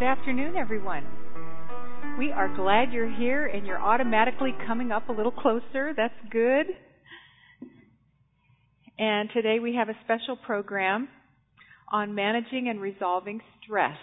afternoon, everyone. We are glad you're here and you're automatically coming up a little closer. That's good. And today we have a special program on managing and resolving stress.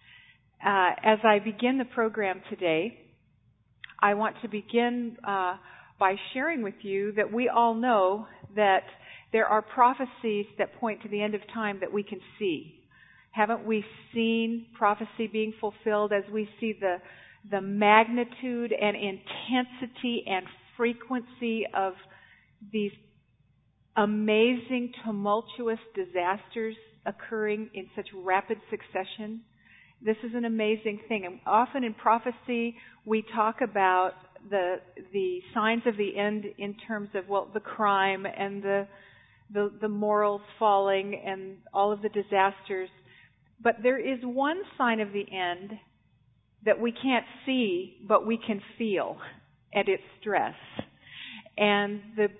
As I begin the program today, I want to begin by sharing with you that we all know that there are prophecies that point to the end of time that we can see. Haven't we seen prophecy being fulfilled as we see the magnitude and intensity and frequency of these amazing, tumultuous disasters occurring in such rapid succession? This is an amazing thing. And often in prophecy, we talk about the signs of the end in terms of, the crime and the morals falling and all of the disasters. But there is one sign of the end that we can't see, but we can feel, and it's stress. And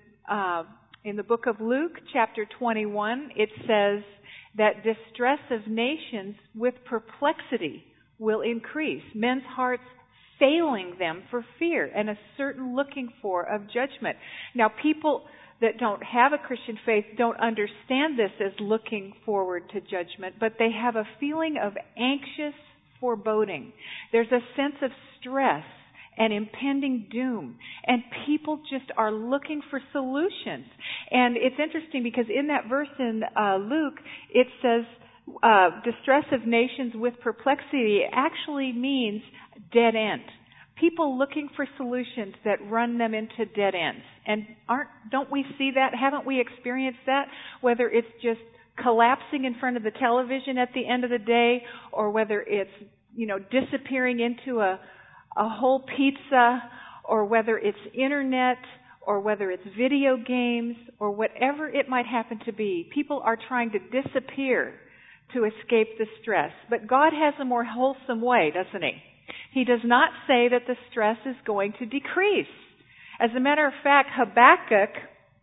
in the book of Luke, chapter 21, it says that distress of nations with perplexity will increase, men's hearts failing them for fear, and a certain looking for of judgment. Now, people that don't have a Christian faith don't understand this as looking forward to judgment, but they have a feeling of anxious foreboding. There's a sense of stress and impending doom, and people just are looking for solutions. And it's interesting because in that verse in Luke, it says distress of nations with perplexity actually means dead end. People looking for solutions that run them into dead ends. And don't we see that? Haven't we experienced that? Whether it's just collapsing in front of the television at the end of the day, or whether it's, disappearing into a whole pizza, or whether it's internet, or whether it's video games, or whatever it might happen to be. People are trying to disappear to escape the stress. But God has a more wholesome way, doesn't He? He does not say that the stress is going to decrease. As a matter of fact, Habakkuk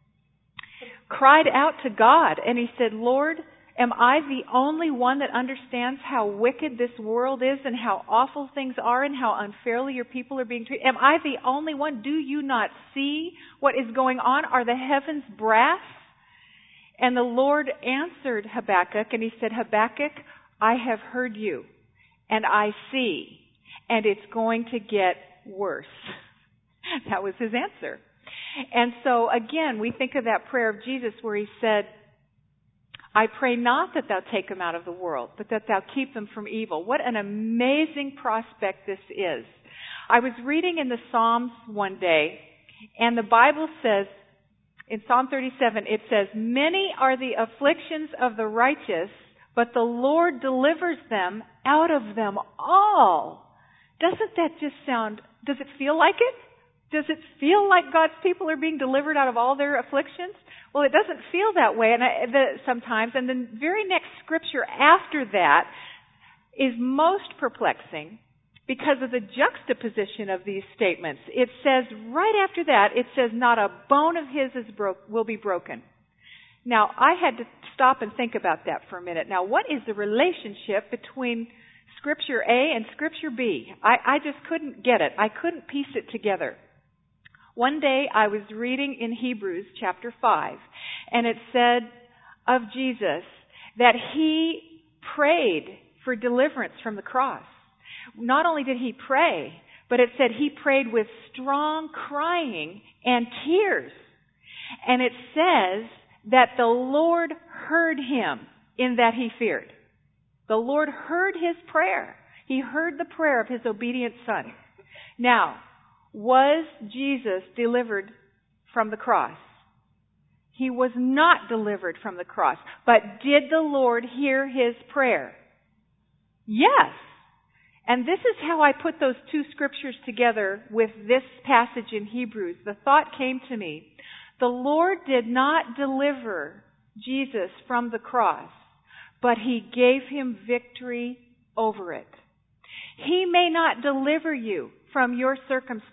cried out to God and he said, Lord, am I the only one that understands how wicked this world is and how awful things are and how unfairly your people are being treated? Am I the only one? Do you not see what is going on? Are the heavens brass? And the Lord answered Habakkuk and he said, Habakkuk, I have heard you and I see, and it's going to get worse. That was his answer. And so again, we think of that prayer of Jesus where he said, I pray not that thou take them out of the world, but that thou keep them from evil. What an amazing prospect this is. I was reading in the Psalms one day, and the Bible says, in Psalm 37, it says, many are the afflictions of the righteous, but the Lord delivers them out of them all. Doesn't that just does it feel like it? Does it feel like God's people are being delivered out of all their afflictions? Well, it doesn't feel that way sometimes. And the very next scripture after that is most perplexing because of the juxtaposition of these statements. It says, right after that, it says, not a bone of his will be broken. Now, I had to stop and think about that for a minute. Now, what is the relationship between Scripture A and Scripture B? I just couldn't get it. I couldn't piece it together. One day I was reading in Hebrews chapter 5, and it said of Jesus that he prayed for deliverance from the cross. Not only did he pray, but it said he prayed with strong crying and tears. And it says that the Lord heard him in that he feared. The Lord heard his prayer. He heard the prayer of his obedient son. Now, was Jesus delivered from the cross? He was not delivered from the cross. But did the Lord hear his prayer? Yes. And this is how I put those two scriptures together with this passage in Hebrews. The thought came to me. The Lord did not deliver Jesus from the cross, but he gave him victory over it. He may not deliver you from your circumstance,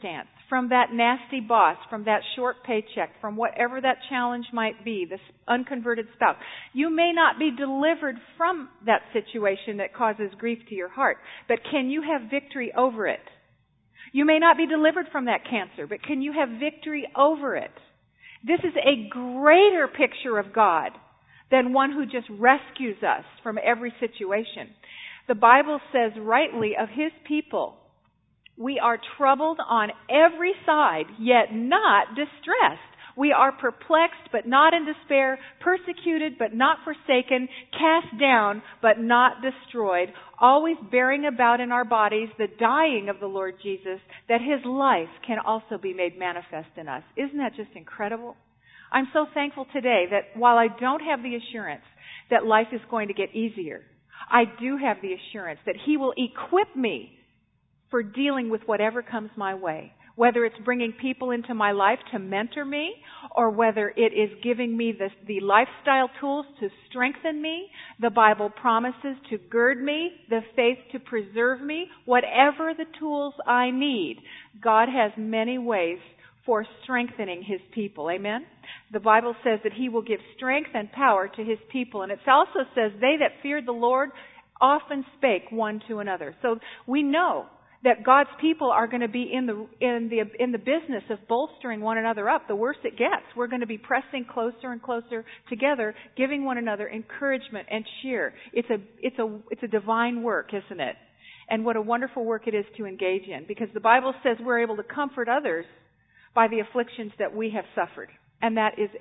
from that nasty boss, from that short paycheck, from whatever that challenge might be, this unconverted spouse. You may not be delivered from that situation that causes grief to your heart, but can you have victory over it? You may not be delivered from that cancer, but can you have victory over it? This is a greater picture of God than one who just rescues us from every situation. The Bible says rightly of His people, we are troubled on every side, yet not distressed. We are perplexed, but not in despair, persecuted, but not forsaken, cast down, but not destroyed, always bearing about in our bodies the dying of the Lord Jesus, that His life can also be made manifest in us. Isn't that just incredible? I'm so thankful today that while I don't have the assurance that life is going to get easier, I do have the assurance that He will equip me for dealing with whatever comes my way. Whether it's bringing people into my life to mentor me, or whether it is giving me the lifestyle tools to strengthen me, the Bible promises to gird me, the faith to preserve me, whatever the tools I need, God has many ways for strengthening His people. Amen? The Bible says that He will give strength and power to His people. And it also says, they that feared the Lord often spake one to another. So we know that God's people are going to be in the business of bolstering one another up. The worse it gets, we're going to be pressing closer and closer together, giving one another encouragement and cheer. It's a divine work, isn't it? And what a wonderful work it is to engage in, because the Bible says we're able to comfort others by the afflictions that we have suffered. And that is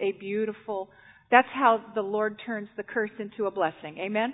that's how the Lord turns the curse into a blessing. Amen?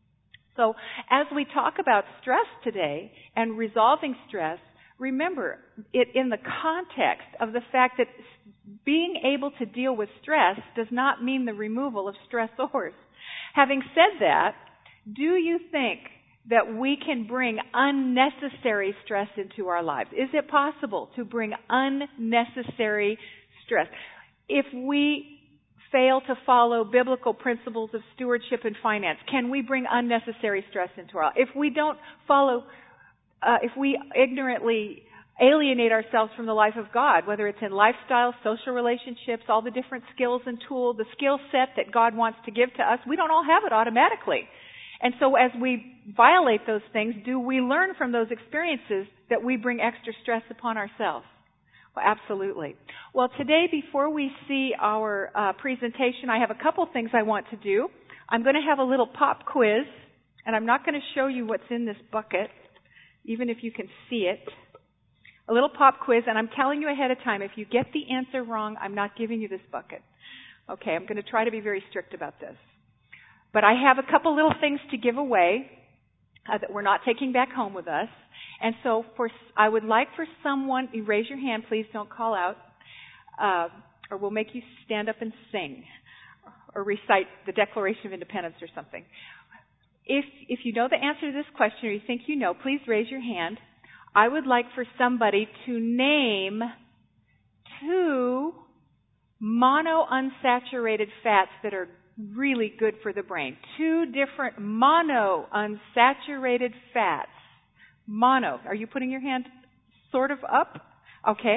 So as we talk about stress today and resolving stress, remember it in the context of the fact that being able to deal with stress does not mean the removal of stressors. Having said that, do you think that we can bring unnecessary stress into our lives? Is it possible to bring unnecessary stress? If we fail to follow biblical principles of stewardship and finance, can we bring unnecessary stress into our life? If we don't follow, if we ignorantly alienate ourselves from the life of God, whether it's in lifestyle, social relationships, all the different skills and tools, the skill set that God wants to give to us, we don't all have it automatically. And so as we violate those things, do we learn from those experiences that we bring extra stress upon ourselves? Well, absolutely. Well, today, before we see our presentation, I have a couple things I want to do. I'm going to have a little pop quiz, and I'm not going to show you what's in this bucket, even if you can see it. A little pop quiz, and I'm telling you ahead of time, if you get the answer wrong, I'm not giving you this bucket. Okay, I'm going to try to be very strict about this. But I have a couple little things to give away that we're not taking back home with us. And so I would like for someone, you raise your hand, please don't call out, or we'll make you stand up and sing or recite the Declaration of Independence or something. If you know the answer to this question or you think you know, please raise your hand. I would like for somebody to name 2 monounsaturated fats that are really good for the brain. 2 different monounsaturated fats. Mono. Are you putting your hand sort of up? Okay.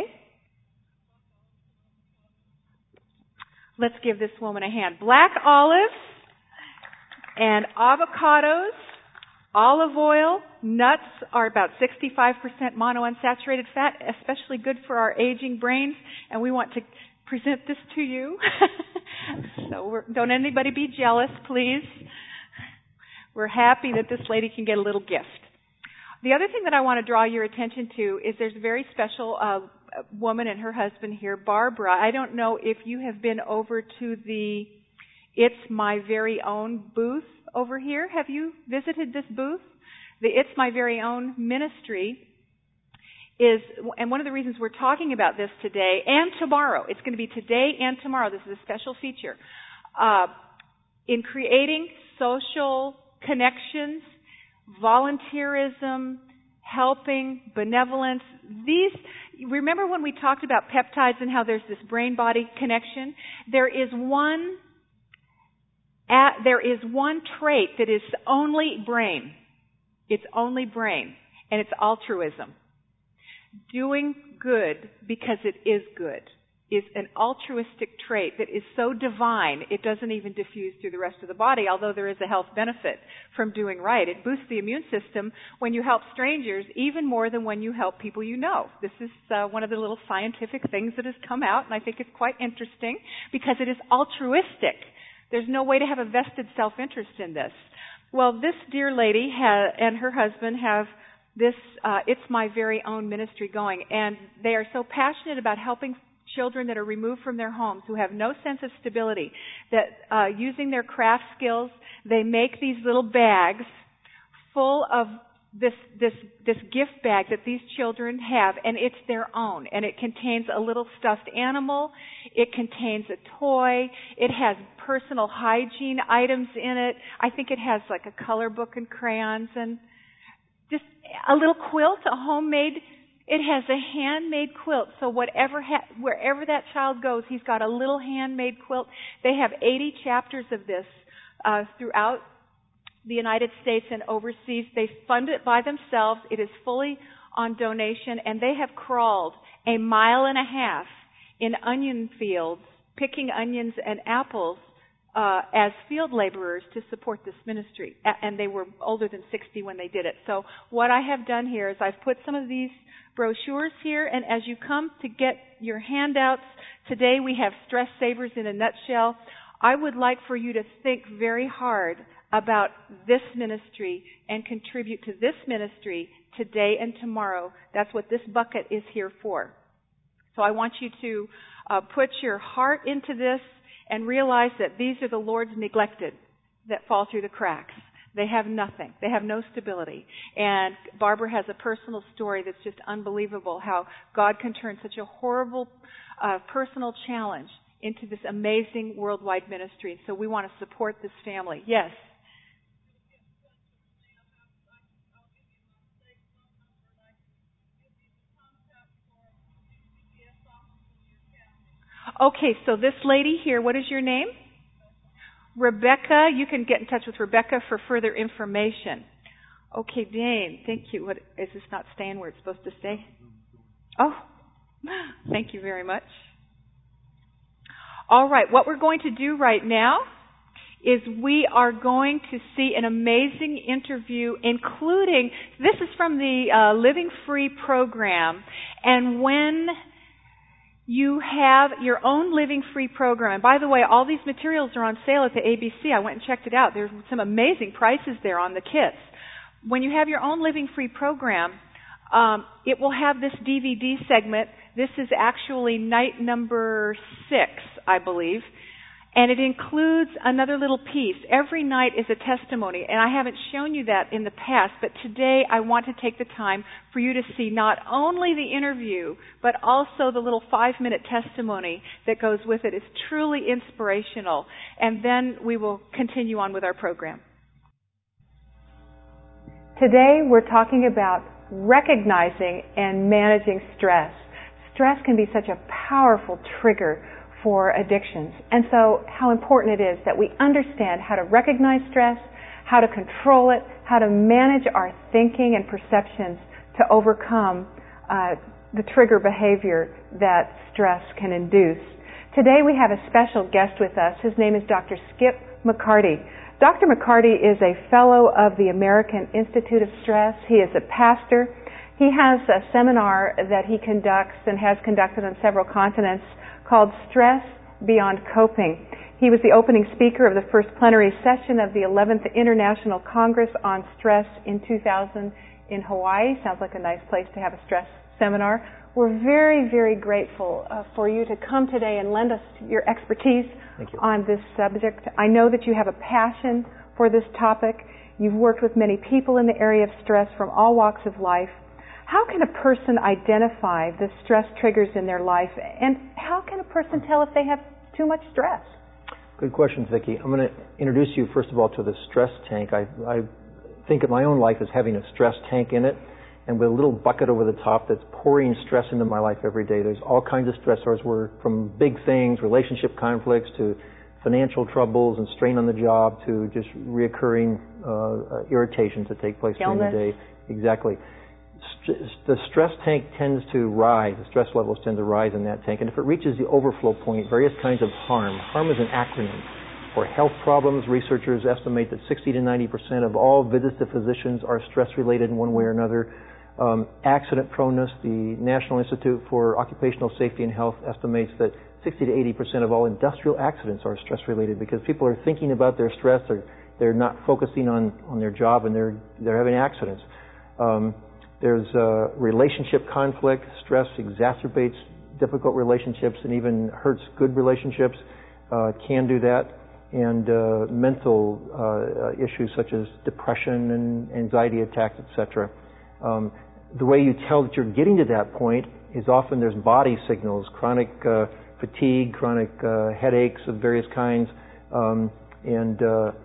Let's give this woman a hand. Black olives and avocados, olive oil, nuts are about 65% monounsaturated fat, especially good for our aging brains, and we want to present this to you. So don't anybody be jealous, please. We're happy that this lady can get a little gift. The other thing that I want to draw your attention to is there's a very special woman and her husband here, Barbara. I don't know if you have been over to the It's My Very Own booth over here. Have you visited this booth? The It's My Very Own ministry is, and one of the reasons we're talking about this today and tomorrow, it's going to be today and tomorrow, this is a special feature, in creating social connections, volunteerism, helping, benevolence. Remember when we talked about peptides and how there's this brain-body connection? There is one trait that is only brain. It's only brain, and it's altruism. doing good because it is good is an altruistic trait that is so divine it doesn't even diffuse through the rest of the body, although there is a health benefit from doing right. It boosts the immune system when you help strangers even more than when you help people you know. This is one of the little scientific things that has come out, and I think it's quite interesting because it is altruistic. There's no way to have a vested self-interest in this. Well, this dear lady and her husband have this It's My Very Own ministry going, and they are so passionate about helping children that are removed from their homes who have no sense of stability, that using their craft skills, they make these little bags full of this gift bag that these children have, and it's their own. And it contains a little stuffed animal. It contains a toy. It has personal hygiene items in it. I think it has like a color book and crayons and just a little quilt, a homemade. It has a handmade quilt, so wherever that child goes, he's got a little handmade quilt. They have 80 chapters of this throughout the United States and overseas. They fund it by themselves. It is fully on donation, and they have crawled 1.5 miles in onion fields, picking onions and apples as field laborers to support this ministry. And they were older than 60 when they did it. So what I have done here is I've put some of these brochures here, and as you come to get your handouts, today we have Stress Savers in a nutshell. I would like for you to think very hard about this ministry and contribute to this ministry today and tomorrow. That's what this bucket is here for. So I want you to put your heart into this and realize that these are the Lord's neglected that fall through the cracks. They have nothing. They have no stability. And Barbara has a personal story that's just unbelievable, how God can turn such a horrible personal challenge into this amazing worldwide ministry. So we want to support this family. Yes? Okay, so this lady here, what is your name? Rebecca. You can get in touch with Rebecca for further information. Okay, Dane, thank you. What, is this not staying where it's supposed to stay? Oh, thank you very much. All right, what we're going to do right now is we are going to see an amazing interview, including, this is from the Living Free program, and when you have your own Living Free program. And by the way, all these materials are on sale at the ABC. I went and checked it out. There's some amazing prices there on the kits. When you have your own Living Free program, it will have this DVD segment. This is actually night number 6, I believe. And it includes another little piece. Every night is a testimony. And I haven't shown you that in the past, but today I want to take the time for you to see not only the interview, but also the little 5-minute testimony that goes with it. It's truly inspirational. And then we will continue on with our program. Today we're talking about recognizing and managing stress. Stress can be such a powerful trigger for addictions. And so how important it is that we understand how to recognize stress, how to control it, how to manage our thinking and perceptions to overcome the trigger behavior that stress can induce. Today we have a special guest with us. His name is Dr. Skip McCarty. Dr. McCarty is a fellow of the American Institute of Stress. He is a pastor. He has a seminar that he conducts and has conducted on several continents called Stress Beyond Coping. He was the opening speaker of the first plenary session of the 11th International Congress on Stress in 2000 in Hawaii. Sounds like a nice place to have a stress seminar. We're very, very grateful for you to come today and lend us your expertise on this subject. I know that you have a passion for this topic. You've worked with many people in the area of stress from all walks of life. How can a person identify the stress triggers in their life, and how can a person tell if they have too much stress? Good question, Vicki. I'm going to introduce you, first of all, to the stress tank. I think of my own life as having a stress tank in it, and with a little bucket over the top that's pouring stress into my life every day. There's all kinds of stressors, from big things, relationship conflicts, to financial troubles and strain on the job, to just reoccurring irritations that take place during the day. Exactly. the stress tank tends to rise, the stress levels tend to rise in that tank, and if it reaches the overflow point, various kinds of harm is an acronym. For health problems, researchers estimate that 60 to 90% of all visits to physicians are stress-related in one way or another. Accident proneness, the National Institute for Occupational Safety and Health estimates that 60 to 80% of all industrial accidents are stress-related because people are thinking about their stress, they're not focusing on their job, and they're having accidents. There's relationship conflict. Stress exacerbates difficult relationships and even hurts good relationships. Can do that. And mental issues such as depression and anxiety attacks, etc. The way you tell that you're getting to that point is often there's body signals, chronic fatigue, chronic headaches of various kinds, and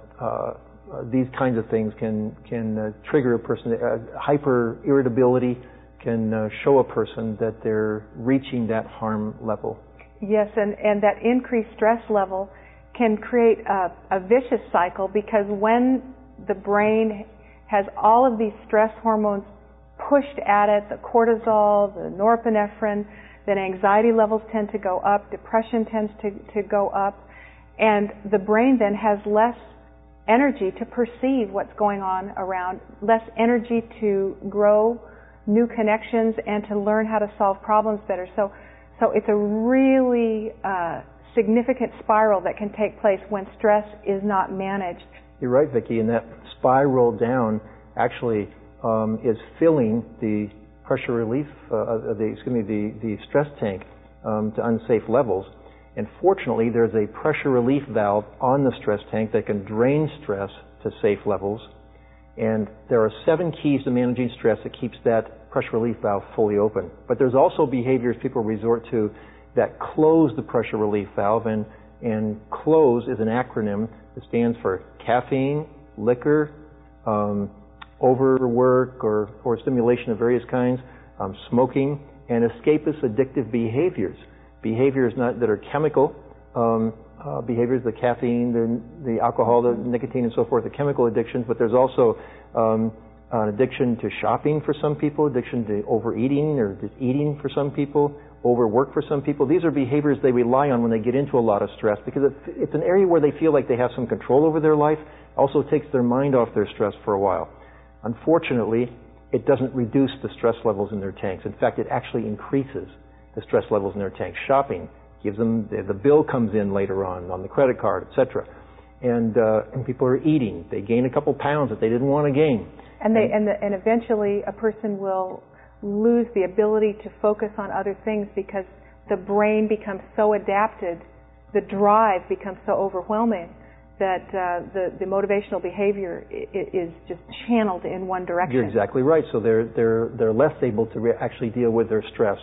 these kinds of things can trigger a person. Hyper irritability can show a person that they're reaching that harm level. Yes, and that increased stress level can create a vicious cycle, because when the brain has all of these stress hormones pushed at it, the cortisol, the norepinephrine, then anxiety levels tend to go up, depression tends to go up, and the brain then has less energy to perceive what's going on around, less energy to grow new connections and to learn how to solve problems better. So it's a really significant spiral that can take place when stress is not managed. You're right, Vicki, and that spiral down actually is filling the pressure relief, the stress tank to unsafe levels. And fortunately, there's a pressure relief valve on the stress tank that can drain stress to safe levels. And there are 7 keys to managing stress that keeps that pressure relief valve fully open. But there's also behaviors people resort to that close the pressure relief valve, and CLOSE is an acronym that stands for caffeine, liquor, overwork or stimulation of various kinds, smoking, and escapist addictive behaviors. Behaviors that are chemical behaviors, the caffeine, the alcohol, the nicotine, and so forth, the chemical addictions, but there's also an addiction to shopping for some people, addiction to overeating or just eating for some people, overwork for some people. These are behaviors they rely on when they get into a lot of stress, because it's an area where they feel like they have some control over their life. Also takes their mind off their stress for a while. Unfortunately, it doesn't reduce the stress levels in their tanks. In fact, it actually increases the stress levels in their tanks. Shopping gives them, the bill comes in later on the credit card, etc. And people are eating. They gain a couple pounds that they didn't want to gain. And eventually a person will lose the ability to focus on other things because the brain becomes so adapted, the drive becomes so overwhelming that the motivational behavior is just channeled in one direction. You're exactly right. So they're less able to actually deal with their stress.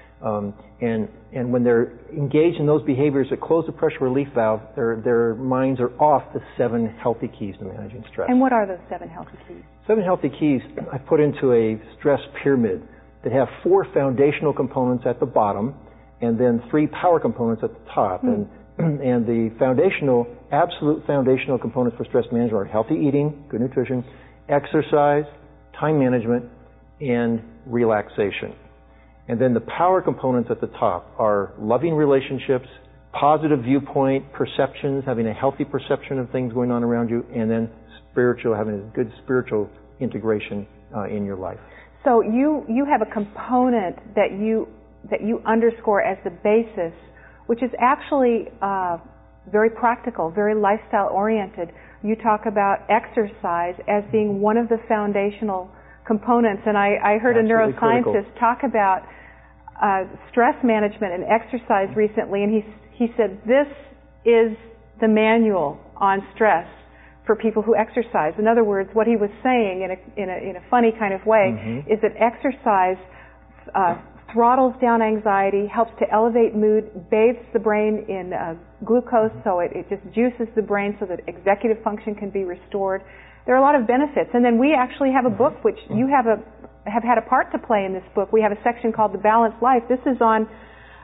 And when they're engaged in those behaviors that close the pressure relief valve, their minds are off the 7 healthy keys to managing stress. And what are those 7 healthy keys? 7 healthy keys I put into a stress pyramid that have 4 foundational components at the bottom and then 3 power components at the top. And the absolute foundational components for stress management are healthy eating, good nutrition, exercise, time management, and relaxation. And then the power components at the top are loving relationships, positive viewpoint, perceptions, having a healthy perception of things going on around you, and then having a good spiritual integration in your life. So you have a component that you underscore as the basis, which is actually very practical, very lifestyle oriented. You talk about exercise as being one of the foundational components, and I heard Absolutely a neuroscientist critical. talk about stress management and exercise recently, and he said this is the manual on stress for people who exercise. In other words, what he was saying in a funny kind of way is that exercise throttles down anxiety, helps to elevate mood, bathes the brain in glucose, so it just juices the brain so that executive function can be restored. There are a lot of benefits. And then we actually have a book which you have had a part to play in this book. We have a section called The Balanced Life. This is on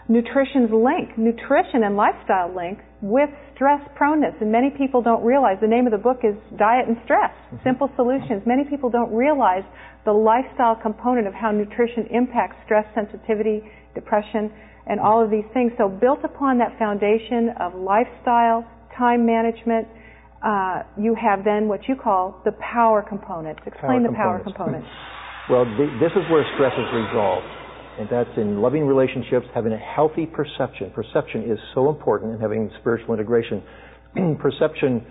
nutrition's link, nutrition and lifestyle link with stress proneness. And many people don't realize, the name of the book is Diet and Stress, Simple Solutions. Many people don't realize the lifestyle component of how nutrition impacts stress sensitivity, depression, and all of these things. So built upon that foundation of lifestyle, time management, you have then what you call the power component. Explain the power component. Well, this is where stress is resolved. And that's in loving relationships, having a healthy perception. Perception is so important in having spiritual integration. Perception,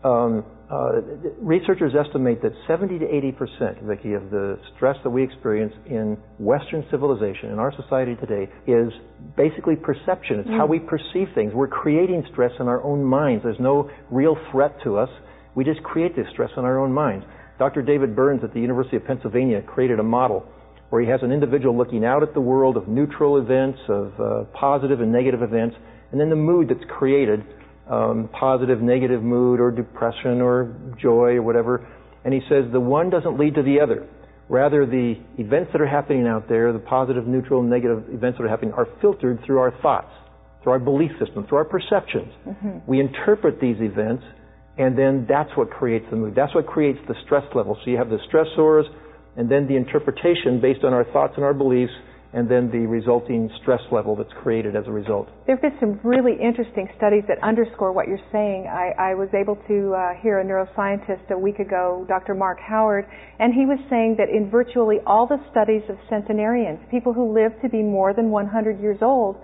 researchers estimate that 70 to 80%, Vicki, of the stress that we experience in Western civilization, in our society today, is basically perception. It's how we perceive things. We're creating stress in our own minds. There's no real threat to us. We just create this stress in our own minds. Dr. David Burns at the University of Pennsylvania created a model where he has an individual looking out at the world of neutral events, of positive and negative events, and then the mood that's created, positive, negative mood, or depression, or joy, or whatever. And he says the one doesn't lead to the other. Rather, the events that are happening out there, the positive, neutral, and negative events that are happening, are filtered through our thoughts, through our belief system, through our perceptions. We interpret these events, and then that's what creates the mood. That's what creates the stress level. So you have the stressors, and then the interpretation based on our thoughts and our beliefs, and then the resulting stress level that's created as a result. There have been some really interesting studies that underscore what you're saying. I was able to hear a neuroscientist a week ago, Dr. Mark Howard, and he was saying that in virtually all the studies of centenarians, people who lived to be more than 100 years old,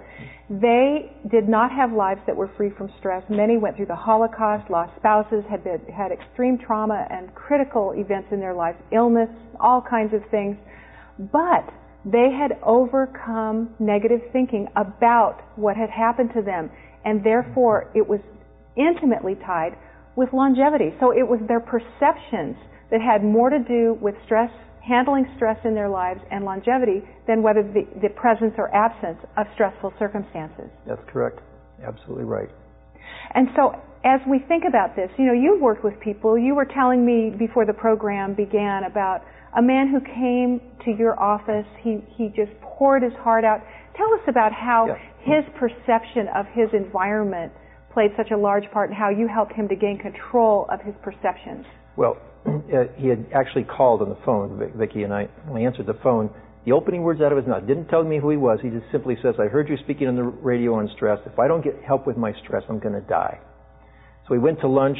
they did not have lives that were free from stress. Many went through the Holocaust, lost spouses, had extreme trauma and critical events in their lives, illness, all kinds of things. But they had overcome negative thinking about what had happened to them, and therefore it was intimately tied with longevity. So it was their perceptions that had more to do with stress, handling stress in their lives, and longevity than whether the presence or absence of stressful circumstances. That's correct. Absolutely right. And so as we think about this, you've worked with people. You were telling me before the program began about a man who came to your office. He just poured his heart out. Tell us about how his perception of his environment played such a large part and how you helped him to gain control of his perceptions. Well, he had actually called on the phone, Vicki, and when I answered the phone, the opening words out of his mouth didn't tell me who he was. He just simply says, I heard you speaking on the radio on stress. If I don't get help with my stress, I'm going to die. So we went to lunch,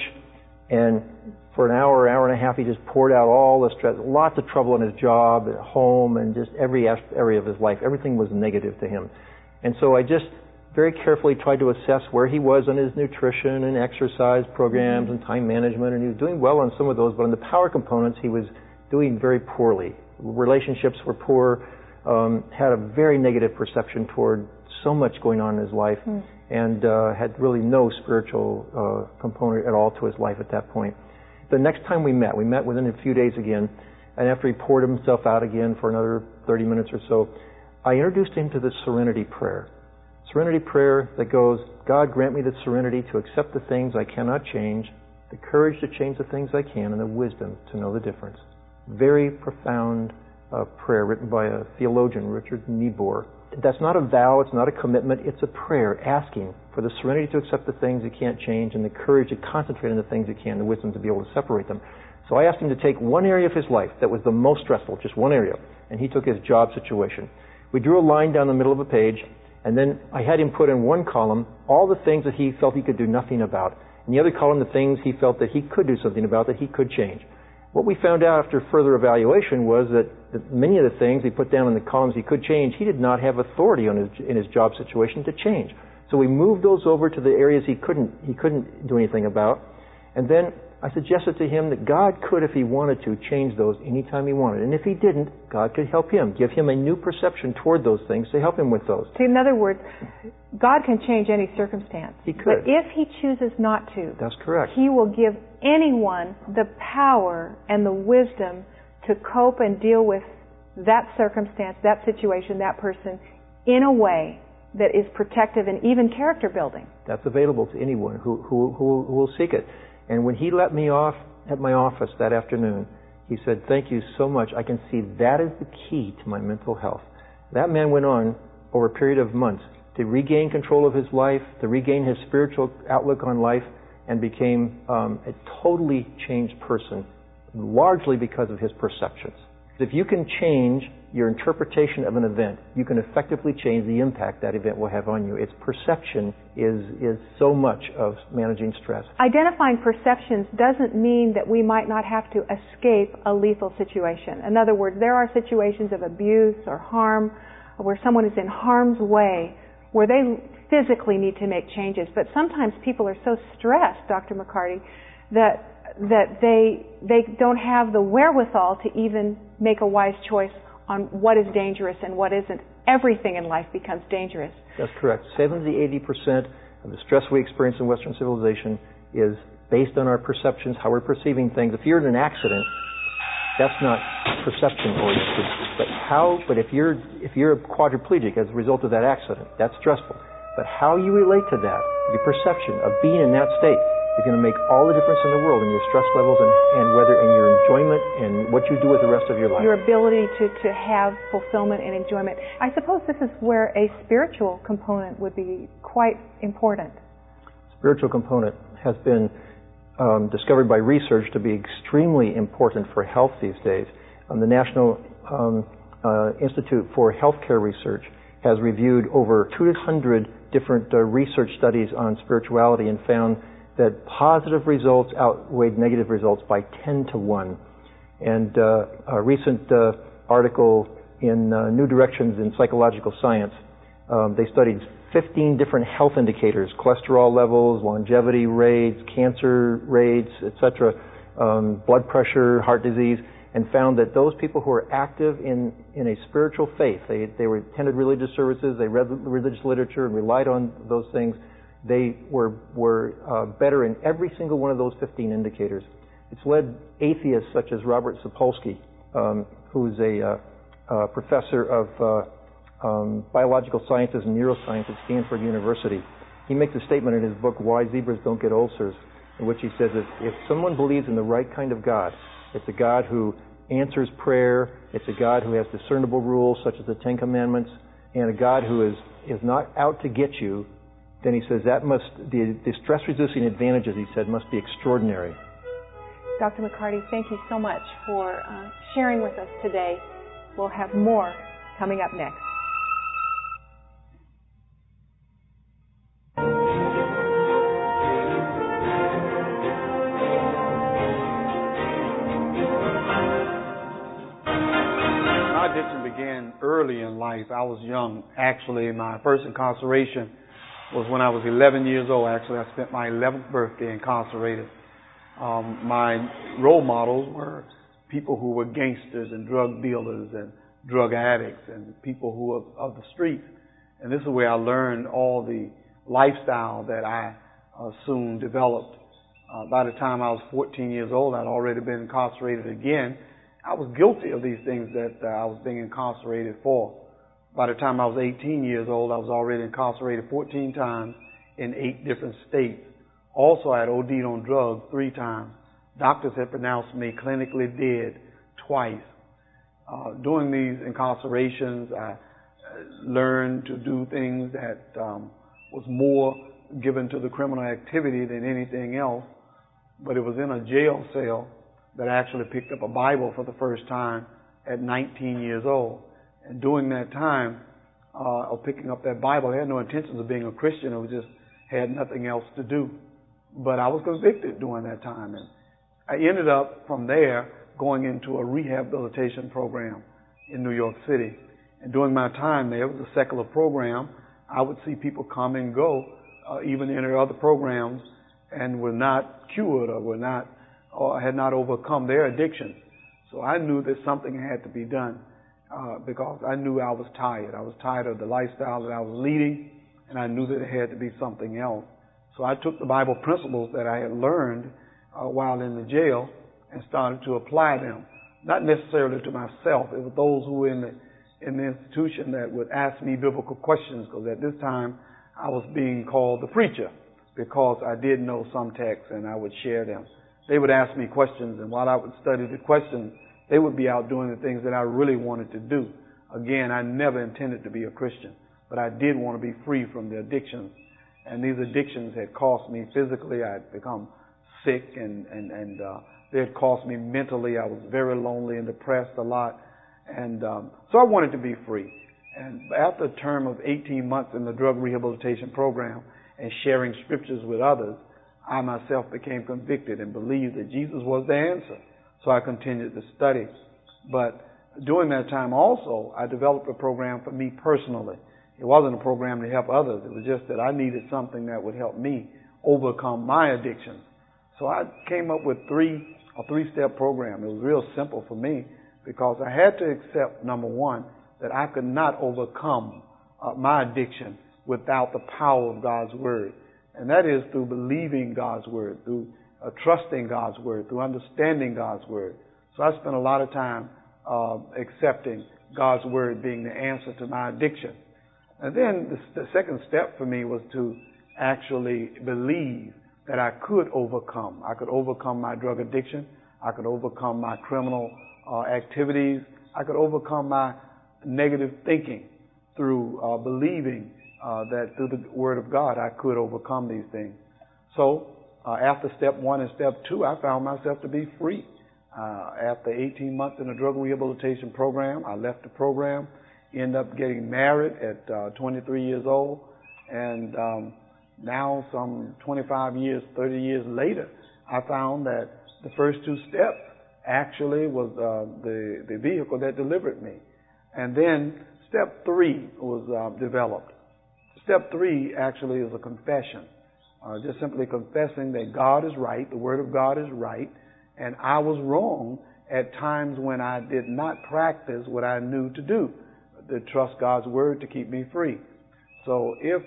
and for an hour and a half, he just poured out all the stress, lots of trouble in his job, at home, and just every area of his life. Everything was negative to him. And so I just very carefully tried to assess where he was on his nutrition and exercise programs and time management, and he was doing well on some of those, but on the power components, he was doing very poorly. Relationships were poor, had a very negative perception toward so much going on in his life, and had really no spiritual component at all to his life at that point. The next time we met within a few days again, and after he poured himself out again for another 30 minutes or so, I introduced him to the serenity prayer. Serenity prayer that goes, God grant me the serenity to accept the things I cannot change, the courage to change the things I can, and the wisdom to know the difference. Very profound prayer written by a theologian, Richard Niebuhr. That's not a vow, it's not a commitment, it's a prayer asking for the serenity to accept the things you can't change and the courage to concentrate on the things you can, the wisdom to be able to separate them. So I asked him to take one area of his life that was the most stressful, just one area, and he took his job situation. We drew a line down the middle of a page, and then I had him put in one column all the things that he felt he could do nothing about, and the other column the things he felt that he could do something about, that he could change. What we found out after further evaluation was that many of the things he put down in the columns he could change, he did not have authority in his job situation to change. So we moved those over to the areas he couldn't do anything about, and then I suggested to him that God could, if he wanted to, change those anytime he wanted. And if he didn't, God could help him, give him a new perception toward those things to help him with those. So in other words, God can change any circumstance. He could. But if he chooses not to, that's correct. He will give anyone the power and the wisdom to cope and deal with that circumstance, that situation, that person in a way that is protective and even character building. That's available to anyone who will seek it. And when he let me off at my office that afternoon, he said, thank you so much. I can see that is the key to my mental health. That man went on, over a period of months, to regain control of his life, to regain his spiritual outlook on life, and became a totally changed person, largely because of his perceptions. If you can change your interpretation of an event, you can effectively change the impact that event will have on you. Its perception is so much of managing stress. Identifying perceptions doesn't mean that we might not have to escape a lethal situation. In other words, there are situations of abuse or harm where someone is in harm's way, where they physically need to make changes. But sometimes people are so stressed, Dr. McCarty, that they don't have the wherewithal to even make a wise choice on what is dangerous and what isn't. Everything in life becomes dangerous. That's correct. 70-80% of the stress we experience in Western civilization is based on our perceptions, how we're perceiving things. If you're in an accident, that's not perception oriented. But if you're a quadriplegic as a result of that accident, that's stressful. But how you relate to that, your perception of being in that state, is going to make all the difference in the world in your stress levels and whether in your enjoyment and what you do with the rest of your life. Your ability to have fulfillment and enjoyment. I suppose this is where a spiritual component would be quite important. Spiritual component has been discovered by research to be extremely important for health these days. The National Institute for Healthcare Research has reviewed over 200 different research studies on spirituality and found that positive results outweighed negative results by 10 to 1. And a recent article in New Directions in Psychological Science, they studied 15 different health indicators, cholesterol levels, longevity rates, cancer rates, etc., blood pressure, heart disease, and found that those people who were active in a spiritual faith, they attended religious services, they read religious literature and relied on those things, they were better in every single one of those 15 indicators. It's led atheists such as Robert Sapolsky, who's a professor of biological sciences and neuroscience at Stanford University. He makes a statement in his book, Why Zebras Don't Get Ulcers, in which he says that if someone believes in the right kind of God, it's a God who answers prayer, it's a God who has discernible rules such as the Ten Commandments, and a God who is not out to get you, then he says that the stress-reducing advantages, he said, must be extraordinary. Dr. McCarty, thank you so much for sharing with us today. We'll have more coming up next. My addiction began early in life. I was young. Actually, my first incarceration was when I was 11 years old. Actually, I spent my 11th birthday incarcerated. My role models were people who were gangsters and drug dealers and drug addicts and people who were of the streets. And this is where I learned all the lifestyle that I soon developed. By the time I was 14 years old, I'd already been incarcerated again. I was guilty of these things that I was being incarcerated for. By the time I was 18 years old, I was already incarcerated 14 times in 8 different states. Also, I had OD'd on drugs 3 times. Doctors had pronounced me clinically dead twice. During these incarcerations, I learned to do things that was more given to the criminal activity than anything else. But it was in a jail cell that I actually picked up a Bible for the first time at 19 years old. And during that time of picking up that Bible, I had no intentions of being a Christian. I just had nothing else to do. But I was convicted during that time. And I ended up from there going into a rehabilitation program in New York City. And during my time there, it was a secular program. I would see people come and go, even enter other programs, and were not cured or had not overcome their addiction. So I knew that something had to be done. Because I knew I was tired. I was tired of the lifestyle that I was leading, and I knew that it had to be something else. So I took the Bible principles that I had learned while in the jail and started to apply them, not necessarily to myself. It was those who were in the institution that would ask me biblical questions, because at this time I was being called the preacher because I did know some texts and I would share them. They would ask me questions, and while I would study the questions, they would be out doing the things that I really wanted to do. Again, I never intended to be a Christian. but I did want to be free from the addictions. And these addictions had cost me physically. I had become sick, and they had cost me mentally. I was very lonely and depressed a lot. And so I wanted to be free. And after a term of 18 months in the drug rehabilitation program and sharing scriptures with others, I myself became convicted and believed that Jesus was the answer. So I continued to study. But during that time also, I developed a program for me personally. It wasn't a program to help others. It was just that I needed something that would help me overcome my addictions. So I came up with a three-step program. It was real simple for me because I had to accept, number one, that I could not overcome my addiction without the power of God's Word. And that is through believing God's Word, through trusting God's Word, through understanding God's Word. So I spent a lot of time accepting God's Word being the answer to my addiction. And then the second step for me was to actually believe that I could overcome. I could overcome my drug addiction. I could overcome my criminal activities. I could overcome my negative thinking through believing that through the Word of God I could overcome these things. So after step 1 and step 2, I found myself to be free. After 18 months in a drug rehabilitation program, I left the program, ended up getting married at 23 years old, and now some 25 years, 30 years later, I found that the first 2 steps actually was the vehicle that delivered me. And then step 3 was developed. Step 3 actually is a confession. Just simply confessing that God is right, the Word of God is right, and I was wrong at times when I did not practice what I knew to do, to trust God's Word to keep me free. So if,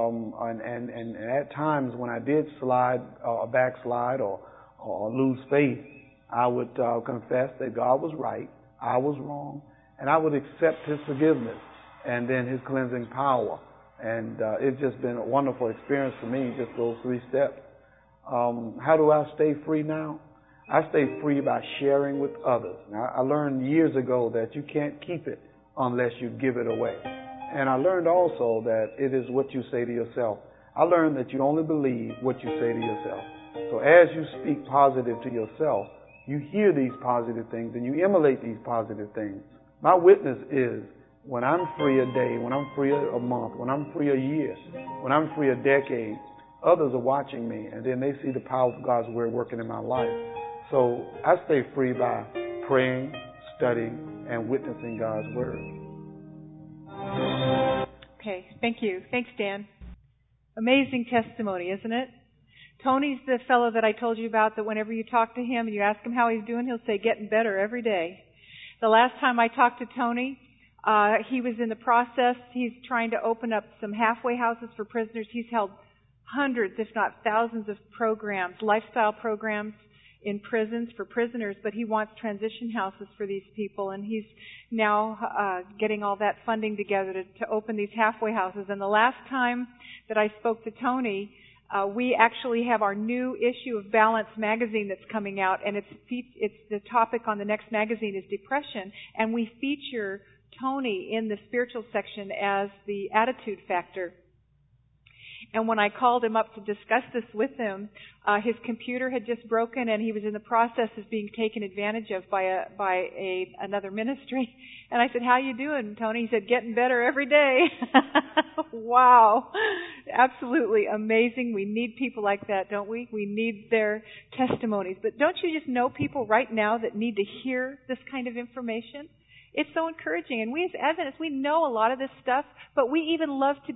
and at times when I did backslide or lose faith, I would confess that God was right, I was wrong, and I would accept His forgiveness and then His cleansing power. And it's just been a wonderful experience for me, just those 3 steps. How do I stay free now? I stay free by sharing with others. Now, I learned years ago that you can't keep it unless you give it away. And I learned also that it is what you say to yourself. I learned that you only believe what you say to yourself. So as you speak positive to yourself, you hear these positive things and you emulate these positive things. My witness is when I'm free a day, when I'm free a month, when I'm free a year, when I'm free a decade, others are watching me and then they see the power of God's Word working in my life. So I stay free by praying, studying, and witnessing God's Word. Okay, thank you. Thanks, Dan. Amazing testimony, isn't it? Tony's the fellow that I told you about that whenever you talk to him and you ask him how he's doing, he'll say, getting better every day. The last time I talked to Tony, he was in the process. He's trying to open up some halfway houses for prisoners. He's held hundreds, if not thousands of programs, lifestyle programs in prisons for prisoners, but he wants transition houses for these people, and he's now getting all that funding together to open these halfway houses. And the last time that I spoke to Tony, we actually have our new issue of Balance magazine that's coming out, and it's the topic on the next magazine is depression, and we feature Tony in the spiritual section as the attitude factor. And when I called him up to discuss this with him, his computer had just broken, and he was in the process of being taken advantage of by another ministry. And I said, "How you doing, Tony?" He said, "Getting better every day." Wow, absolutely amazing. We need people like that, don't we? We need their testimonies. But don't you just know people right now that need to hear this kind of information? It's so encouraging. And we as Adventists, we know a lot of this stuff, but we even love to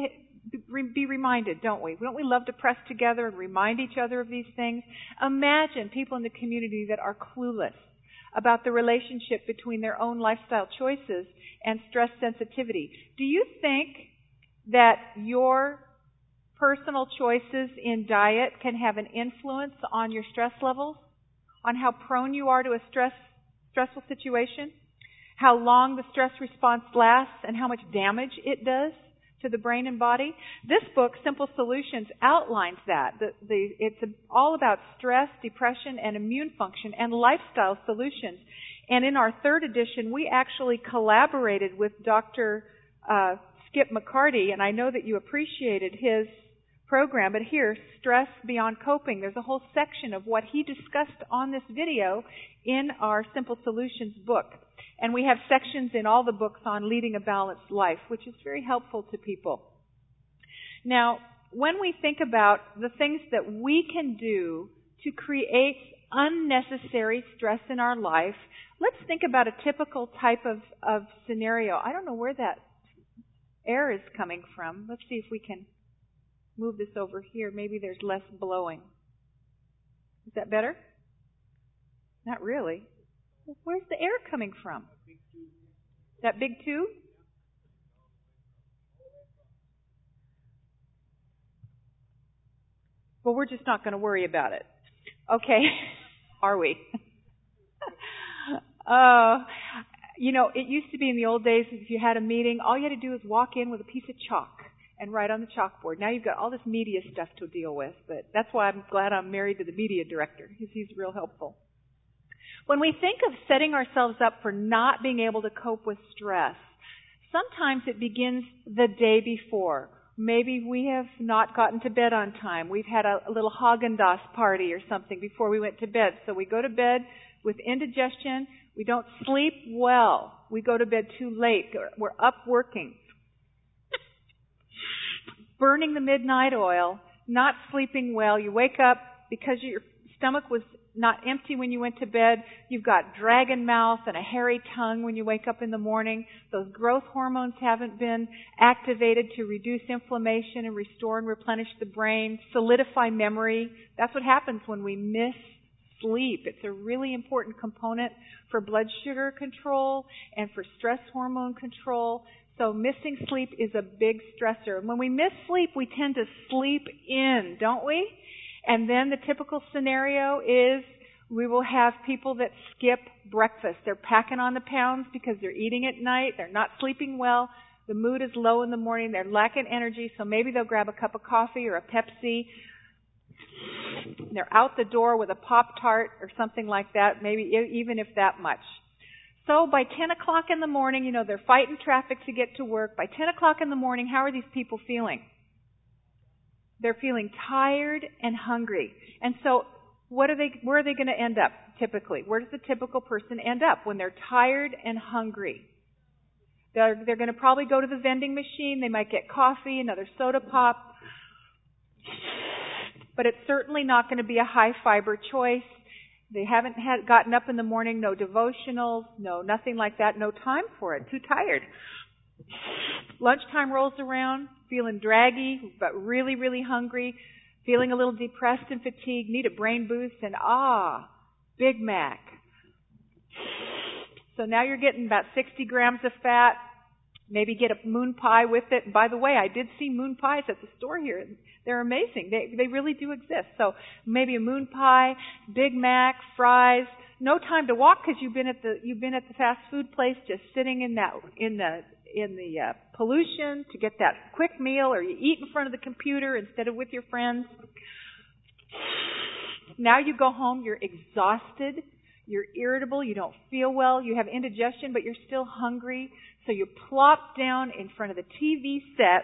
be reminded, don't we? Don't we love to press together and remind each other of these things? Imagine people in the community that are clueless about the relationship between their own lifestyle choices and stress sensitivity. Do you think that your personal choices in diet can have an influence on your stress levels? On how prone you are to a stressful situation? How long the stress response lasts and how much damage it does to the brain and body? This book, Simple Solutions, outlines that. It's all about stress, depression, and immune function and lifestyle solutions. And in our 3rd edition, we actually collaborated with Dr. Skip McCarty, and I know that you appreciated his program, but here, Stress Beyond Coping, there's a whole section of what he discussed on this video in our Simple Solutions book. And we have sections in all the books on leading a balanced life, which is very helpful to people. Now, when we think about the things that we can do to create unnecessary stress in our life, let's think about a typical type of scenario. I don't know where that air is coming from. Let's see if we can move this over here. Maybe there's less blowing. Is that better? Not really. Where's the air coming from? That big tube? Well, we're just not going to worry about it. Okay. Are we? It used to be in the old days, if you had a meeting, all you had to do was walk in with a piece of chalk and write on the chalkboard. Now you've got all this media stuff to deal with, but that's why I'm glad I'm married to the media director, because he's real helpful. When we think of setting ourselves up for not being able to cope with stress, sometimes it begins the day before. Maybe we have not gotten to bed on time. We've had a little Haagen-Dazs party or something before we went to bed. So we go to bed with indigestion. We don't sleep well. We go to bed too late. We're up working. Burning the midnight oil, not sleeping well. You wake up because your stomach was not empty when you went to bed. You've got dragon mouth and a hairy tongue when you wake up in the morning. Those growth hormones haven't been activated to reduce inflammation and restore and replenish the brain, solidify memory. That's what happens when we miss sleep. It's a really important component for blood sugar control and for stress hormone control. So missing sleep is a big stressor. And when we miss sleep, we tend to sleep in, don't we? And then the typical scenario is we will have people that skip breakfast. They're packing on the pounds because they're eating at night. They're not sleeping well. The mood is low in the morning. They're lacking energy. So maybe they'll grab a cup of coffee or a Pepsi. They're out the door with a Pop-Tart or something like that, maybe even if that much. So by 10 o'clock in the morning, they're fighting traffic to get to work. By 10 o'clock in the morning, how are these people feeling? They're feeling tired and hungry. And so where are they going to end up typically? Where does the typical person end up when they're tired and hungry? They're going to probably go to the vending machine. They might get coffee, another soda pop. But it's certainly not going to be a high fiber choice. They haven't gotten up in the morning, no devotionals, no nothing like that, no time for it, too tired. Lunchtime rolls around, feeling draggy, but really, really hungry, feeling a little depressed and fatigued, need a brain boost, and Big Mac. So now you're getting about 60 grams of fat. Maybe get a moon pie with it. And by the way, I did see moon pies at the store here. They're amazing. They really do exist. So maybe a moon pie, Big Mac, fries. No time to walk because you've been at the fast food place, just sitting in the pollution to get that quick meal, or you eat in front of the computer instead of with your friends. Now you go home, you're exhausted, you're irritable, you don't feel well, you have indigestion, but you're still hungry. So you plop down in front of the TV set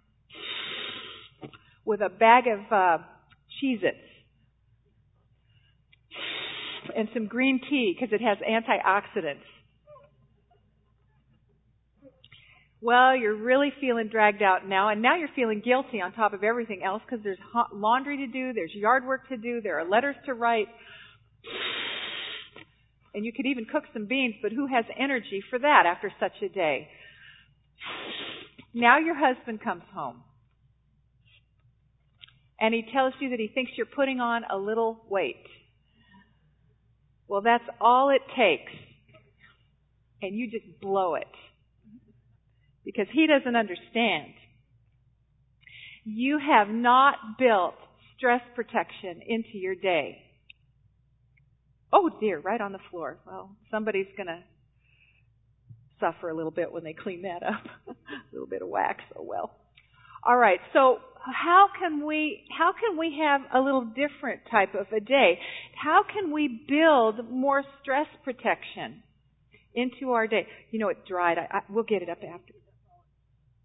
with a bag of Cheez-Its and some green tea because it has antioxidants. Well, you're really feeling dragged out now, and now you're feeling guilty on top of everything else because there's laundry to do, there's yard work to do, there are letters to write, and you could even cook some beans, but who has energy for that after such a day? Now your husband comes home, and he tells you that he thinks you're putting on a little weight. Well, that's all it takes, and you just blow it. Because he doesn't understand. You have not built stress protection into your day. Oh dear, right on the floor. Well, somebody's going to suffer a little bit when they clean that up. A little bit of wax, oh well. All right, so how can we have a little different type of a day? How can we build more stress protection into our day? It dried. We'll get it up after.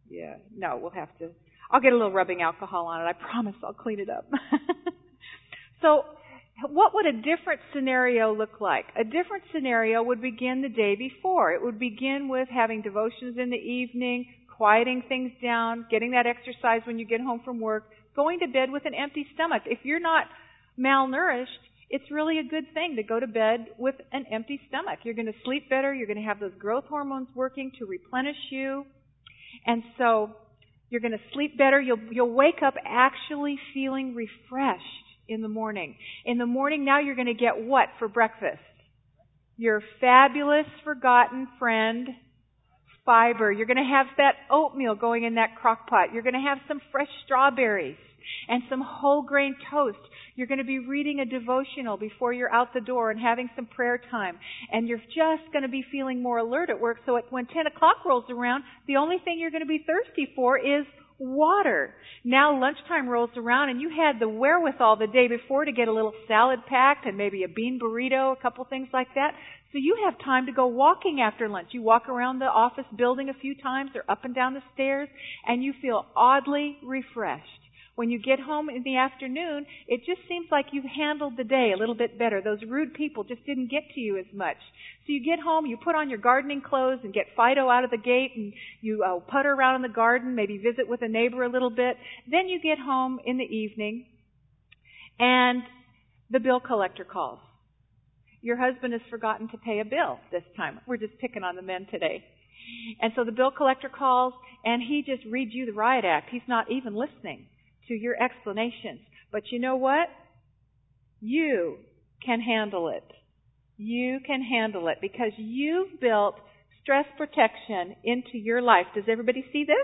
Yeah. No, we'll have to. I'll get a little rubbing alcohol on it. I promise I'll clean it up. So, what would a different scenario look like? A different scenario would begin the day before. It would begin with having devotions in the evening, quieting things down, getting that exercise when you get home from work, going to bed with an empty stomach. If you're not malnourished, it's really a good thing to go to bed with an empty stomach. You're going to sleep better. You're going to have those growth hormones working to replenish you. And so you're going to sleep better. You'll wake up actually feeling refreshed in the morning. In the morning now you're going to get what for breakfast? Your fabulous forgotten friend, fiber. You're going to have that oatmeal going in that crock pot. You're going to have some fresh strawberries and some whole grain toast. You're going to be reading a devotional before you're out the door and having some prayer time. And you're just going to be feeling more alert at work. So when 10 o'clock rolls around, the only thing you're going to be thirsty for is water. Now lunchtime rolls around and you had the wherewithal the day before to get a little salad packed and maybe a bean burrito, a couple things like that. So you have time to go walking after lunch. You walk around the office building a few times or up and down the stairs and you feel oddly refreshed. When you get home in the afternoon, it just seems like you've handled the day a little bit better. Those rude people just didn't get to you as much. So you get home, you put on your gardening clothes and get Fido out of the gate and you putter around in the garden, maybe visit with a neighbor a little bit. Then you get home in the evening and the bill collector calls. Your husband has forgotten to pay a bill this time. We're just picking on the men today. And so the bill collector calls and he just reads you the riot act. He's not even listening to your explanations. But you know what? You can handle it. You can handle it because you've built stress protection into your life. Does everybody see this?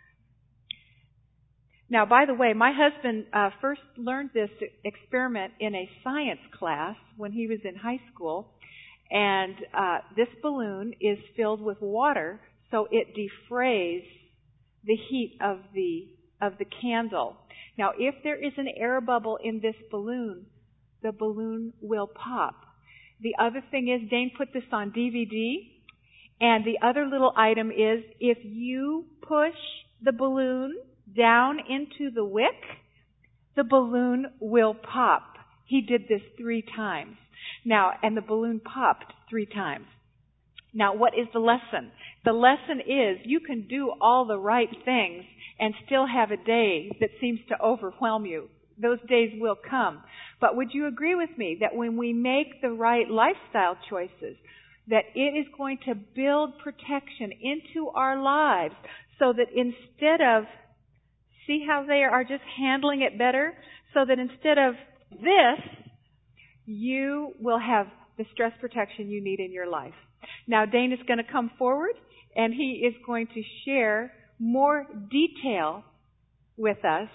Now, by the way, my husband first learned this experiment in a science class when he was in high school. And this balloon is filled with water, so it defrays the heat of the candle. Now, if there is an air bubble in this balloon, the balloon will pop. The other thing is, Dane put this on DVD, and the other little item is, if you push the balloon down into the wick, the balloon will pop. He did this 3 times. Now, and the balloon popped 3 times. Now, what is the lesson? The lesson is you can do all the right things and still have a day that seems to overwhelm you. Those days will come. But would you agree with me that when we make the right lifestyle choices, that it is going to build protection into our lives so that instead of, see how they are just handling it better? So that instead of this, you will have the stress protection you need in your life. Now, Dane is going to come forward and he is going to share more detail with us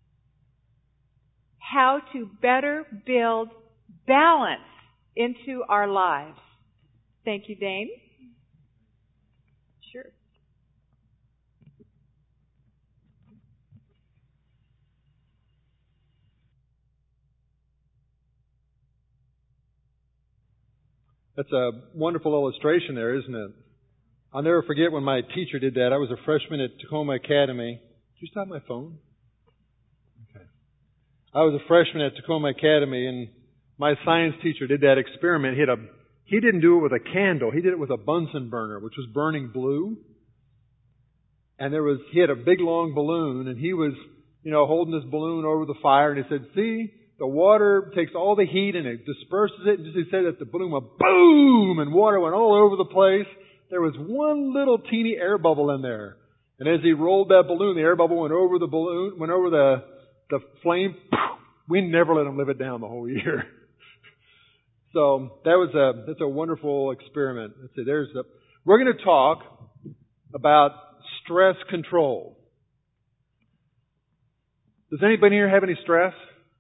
how to better build balance into our lives. Thank you, Dane. Sure. That's a wonderful illustration there, isn't it? I'll never forget when my teacher did that. I was a freshman at Tacoma Academy. Did you stop my phone? Okay. I was a freshman at Tacoma Academy, and my science teacher did that experiment. He didn't do it with a candle. He did it with a Bunsen burner, which was burning blue. And he had a big long balloon, and he was, holding this balloon over the fire, and he said, see, the water takes all the heat and it disperses it. And just he said that the balloon went boom, and water went all over the place. There was one little teeny air bubble in there. And as he rolled that balloon, the air bubble went over the balloon, went over the flame. We never let him live it down the whole year. So that's a wonderful experiment. We're going to talk about stress control. Does anybody here have any stress?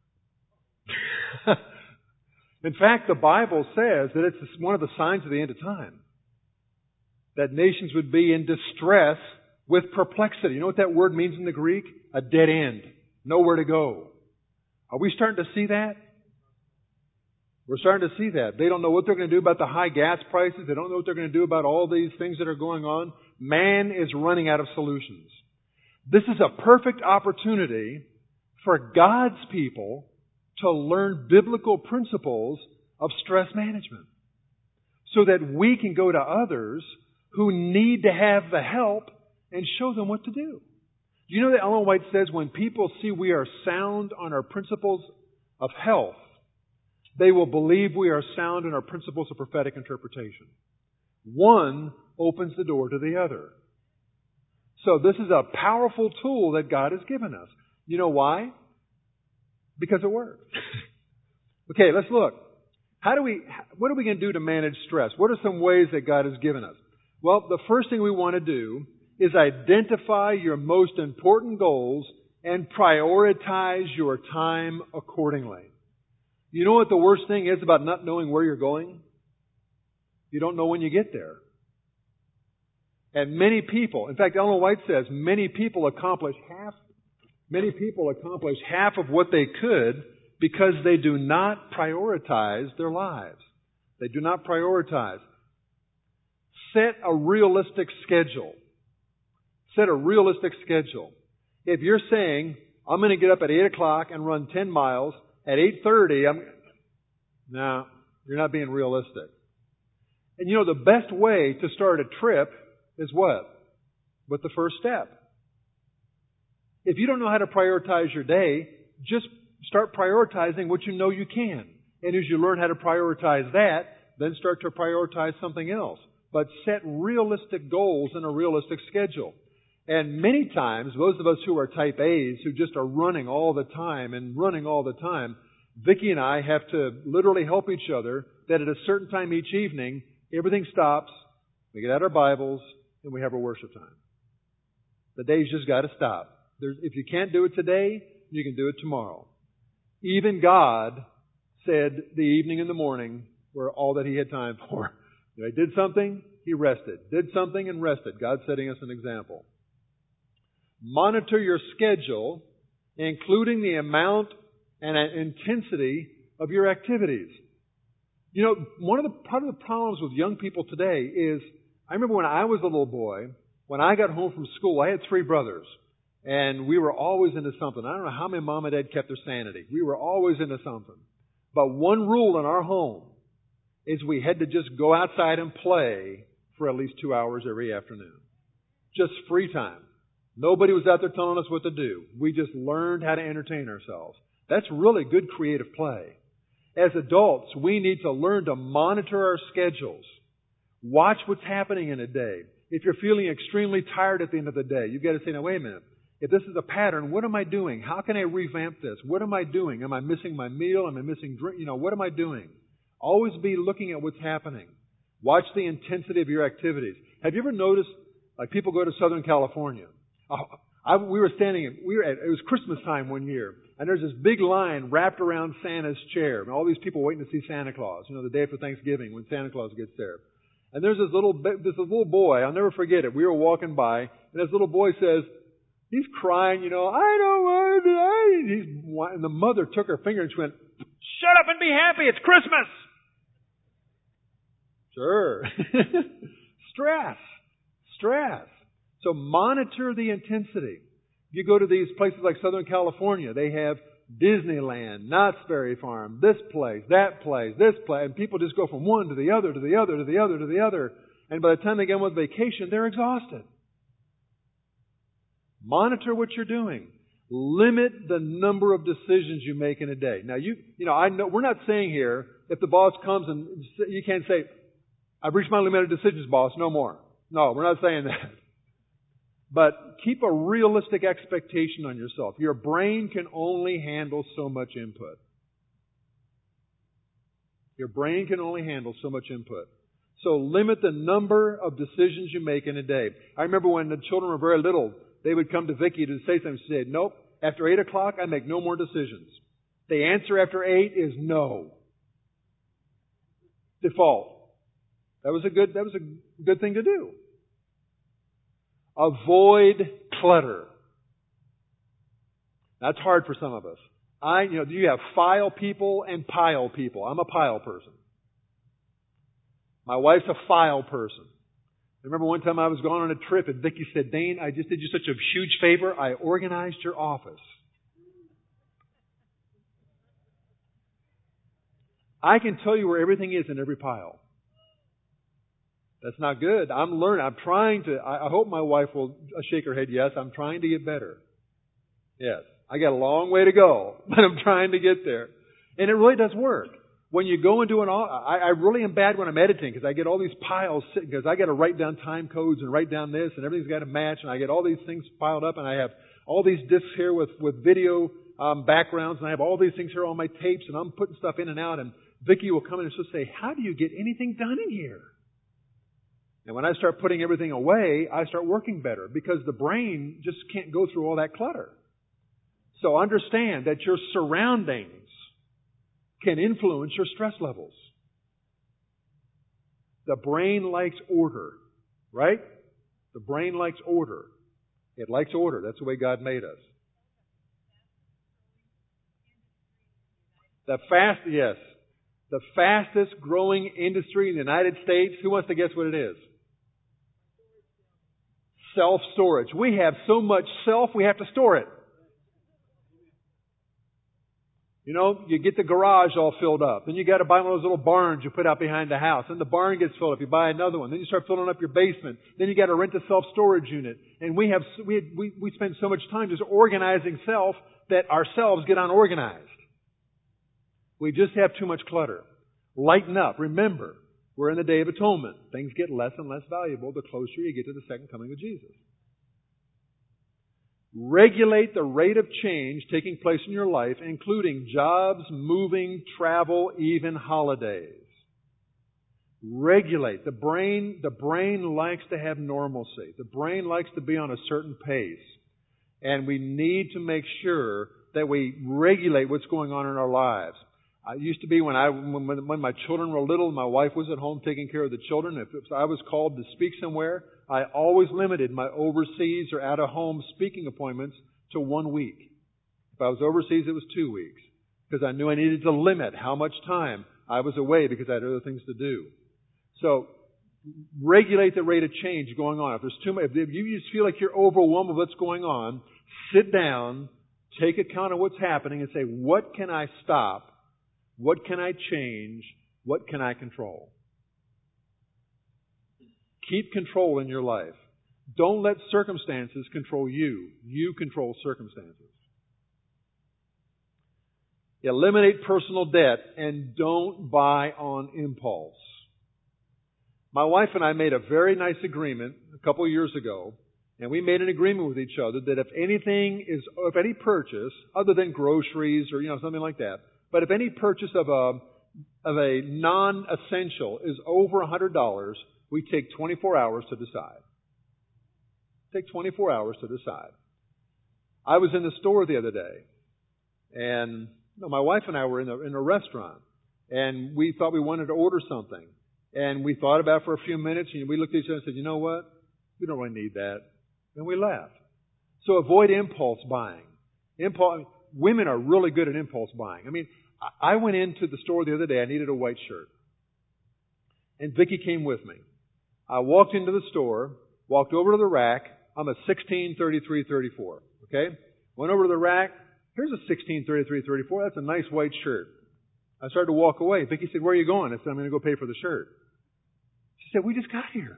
In fact, the Bible says that it's one of the signs of the end of time. That nations would be in distress with perplexity. You know what that word means in the Greek? A dead end. Nowhere to go. Are we starting to see that? We're starting to see that. They don't know what they're going to do about the high gas prices. They don't know what they're going to do about all these things that are going on. Man is running out of solutions. This is a perfect opportunity for God's people to learn biblical principles of stress management so that we can go to others who need to have the help and show them what to do. Do you know that Ellen White says when people see we are sound on our principles of health, they will believe we are sound in our principles of prophetic interpretation. One opens the door to the other. So this is a powerful tool that God has given us. You know why? Because it works. Okay, let's look. What are we going to do to manage stress? What are some ways that God has given us? Well, the first thing we want to do is identify your most important goals and prioritize your time accordingly. You know what the worst thing is about not knowing where you're going? You don't know when you get there. And many people, in fact, Ellen White says, many people accomplish half of what they could because they do not prioritize their lives. They do not prioritize. Set a realistic schedule. Set a realistic schedule. If you're saying, I'm going to get up at 8 o'clock and run 10 miles, at 8:30, no, you're not being realistic. And you know, the best way to start a trip is what? With the first step. If you don't know how to prioritize your day, just start prioritizing what you know you can. And as you learn how to prioritize that, then start to prioritize something else. But set realistic goals and a realistic schedule. And many times, those of us who are type A's, who just are running all the time, Vicki and I have to literally help each other that at a certain time each evening, everything stops, we get out our Bibles, and we have our worship time. The day's just got to stop. If you can't do it today, you can do it tomorrow. Even God said the evening and the morning were all that He had time for. He did something, He rested. Did something and rested. God's setting us an example. Monitor your schedule, including the amount and intensity of your activities. You know, part of the problems with young people today is, I remember when I was a little boy, when I got home from school, I had 3 brothers, and we were always into something. I don't know how my mom and dad kept their sanity. We were always into something. But one rule in our home is we had to just go outside and play for at least 2 hours every afternoon. Just free time. Nobody was out there telling us what to do. We just learned how to entertain ourselves. That's really good creative play. As adults, we need to learn to monitor our schedules. Watch what's happening in a day. If you're feeling extremely tired at the end of the day, you've got to say, now wait a minute. If this is a pattern, what am I doing? How can I revamp this? What am I doing? Am I missing my meal? Am I missing drink? What am I doing? Always be looking at what's happening. Watch the intensity of your activities. Have you ever noticed, like people go to Southern California? It was Christmas time one year, and there's this big line wrapped around Santa's chair, and all these people waiting to see Santa Claus, the day after Thanksgiving when Santa Claus gets there. And there's this little boy, I'll never forget it. We were walking by, and this little boy says, he's crying, I don't want to. And the mother took her finger and she went, shut up and be happy, it's Christmas! Sure. Stress. So monitor the intensity. You go to these places like Southern California, they have Disneyland, Knott's Berry Farm, this place, and people just go from one to the other, to the other, to the other, to the other. And by the time they get on with vacation, they're exhausted. Monitor what you're doing. Limit the number of decisions you make in a day. Now, I know we're not saying here if the boss comes and you can't say, I've reached my limit of decisions, boss, no more. No, we're not saying that. But keep a realistic expectation on yourself. Your brain can only handle so much input. Your brain can only handle so much input. So limit the number of decisions you make in a day. I remember when the children were very little, they would come to Vicki to say something. She said, nope, after 8 o'clock, I make no more decisions. The answer after 8 is no. Default. That was a good thing to do. Avoid clutter. That's hard for some of us. You have file people and pile people. I'm a pile person. My wife's a file person. I remember one time I was going on a trip and Vicki said, Dane, I just did you such a huge favor. I organized your office. I can tell you where everything is in every pile. That's not good. I'm learning. I'm trying to. I hope my wife will shake her head. Yes, I'm trying to get better. Yes. I got a long way to go, but I'm trying to get there. And it really does work. When you go into I really am bad when I'm editing because I get all these piles sitting because I got to write down time codes and write down this and everything's got to match and I get all these things piled up and I have all these discs here with video backgrounds and I have all these things here on my tapes and I'm putting stuff in and out and Vicki will come in and she'll say, how do you get anything done in here? And when I start putting everything away, I start working better because the brain just can't go through all that clutter. So understand that your surroundings can influence your stress levels. The brain likes order, right? The brain likes order. It likes order. That's the way God made us. The fastest growing industry in the United States, who wants to guess what it is? Self-storage. We have so much self, we have to store it. You know, you get the garage all filled up. Then you got to buy one of those little barns you put out behind the house. Then the barn gets filled up. You buy another one. Then you start filling up your basement. Then you got to rent a self-storage unit. And we spend so much time just organizing self that ourselves get unorganized. We just have too much clutter. Lighten up. Remember, we're in the Day of Atonement. Things get less and less valuable the closer you get to the second coming of Jesus. Regulate the rate of change taking place in your life, including jobs, moving, travel, even holidays. Regulate. The brain likes to have normalcy. The brain likes to be on a certain pace. And we need to make sure that we regulate what's going on in our lives. It used to be when my children were little, my wife was at home taking care of the children. If I was called to speak somewhere, I always limited my overseas or out-of-home speaking appointments to 1 week. If I was overseas, it was 2 weeks. Because I knew I needed to limit how much time I was away because I had other things to do. So, regulate the rate of change going on. If there's too much, if you just feel like you're overwhelmed with what's going on, sit down, take account of what's happening and say, what can I stop? What can I change? What can I control? Keep control in your life. Don't let circumstances control you. You control circumstances. Eliminate personal debt and don't buy on impulse. My wife and I made a very nice agreement a couple of years ago, and we made an agreement with each other that if any purchase, other than groceries or something like that, but if any purchase of a non-essential is over $100, we take 24 hours to decide. Take 24 hours to decide. I was in the store the other day, and my wife and I were in a restaurant, and we thought we wanted to order something. And we thought about it for a few minutes, and we looked at each other and said, you know what? We don't really need that. And we left. So avoid impulse buying. Women are really good at impulse buying. I mean, I went into the store the other day. I needed a white shirt. And Vicki came with me. I walked into the store, walked over to the rack. I'm a 16, 33, 34. Okay? Went over to the rack. Here's a 16, 33, 34. That's a nice white shirt. I started to walk away. Vicki said, where are you going? I said, I'm going to go pay for the shirt. She said, we just got here.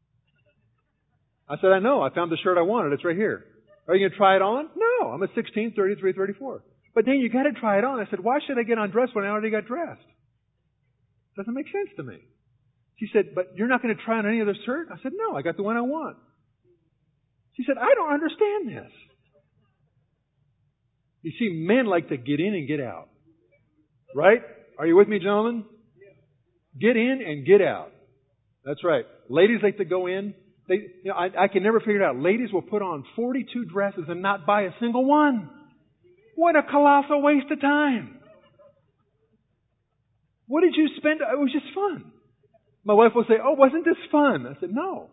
I said, I know. I found the shirt I wanted. It's right here. Are you going to try it on? No. I'm a 16, 33, 34. But then you got to try it on. I said, why should I get undressed when I already got dressed? Doesn't make sense to me. She said, but you're not going to try on any other shirt? I said, no. I got the one I want. She said, I don't understand this. You see, men like to get in and get out. Right? Are you with me, gentlemen? Get in and get out. That's right. Ladies like to go in. I can never figure it out. Ladies will put on 42 dresses and not buy a single one. What a colossal waste of time. What did you spend? It was just fun. My wife will say, oh, wasn't this fun? I said, no.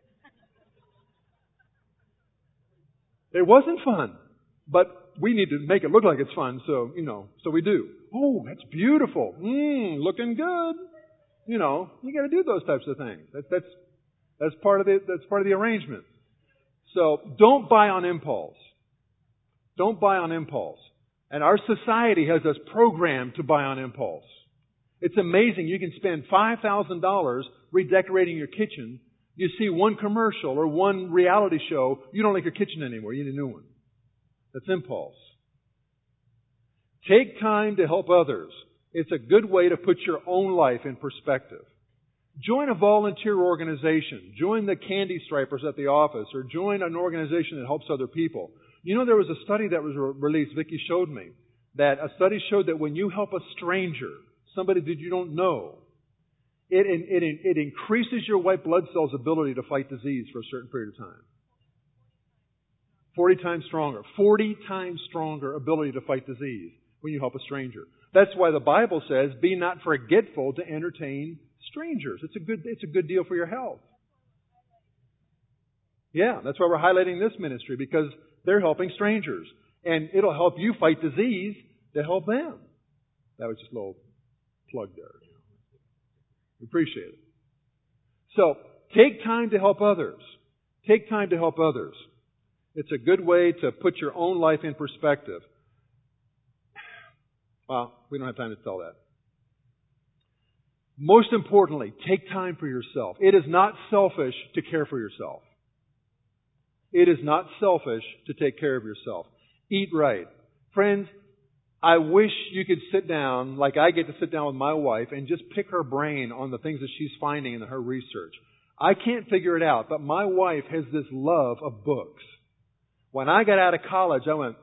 It wasn't fun. But we need to make it look like it's fun, so we do. Oh, that's beautiful. Looking good. You got to do those types of things. That's part of the arrangement. So don't buy on impulse. Don't buy on impulse. And our society has us programmed to buy on impulse. It's amazing. You can spend $5,000 redecorating your kitchen. You see one commercial or one reality show. You don't like your kitchen anymore. You need a new one. That's impulse. Take time to help others. It's a good way to put your own life in perspective. Join a volunteer organization. Join the candy stripers at the office, or join an organization that helps other people. You know, there was a study that was released, Vicki showed me, that a study showed that when you help a stranger, somebody that you don't know, it increases your white blood cells' ability to fight disease for a certain period of time. 40 times stronger. 40 times stronger ability to fight disease when you help a stranger. That's why the Bible says, be not forgetful to entertain strangers. It's a good deal for your health. Yeah, that's why we're highlighting this ministry, because they're helping strangers. And it'll help you fight disease to help them. That was just a little plug there. We appreciate it. So, take time to help others. Take time to help others. It's a good way to put your own life in perspective. Well, we don't have time to tell that. Most importantly, take time for yourself. It is not selfish to care for yourself. It is not selfish to take care of yourself. Eat right. Friends, I wish you could sit down, like I get to sit down with my wife, and just pick her brain on the things that she's finding in her research. I can't figure it out, but my wife has this love of books. When I got out of college, I went,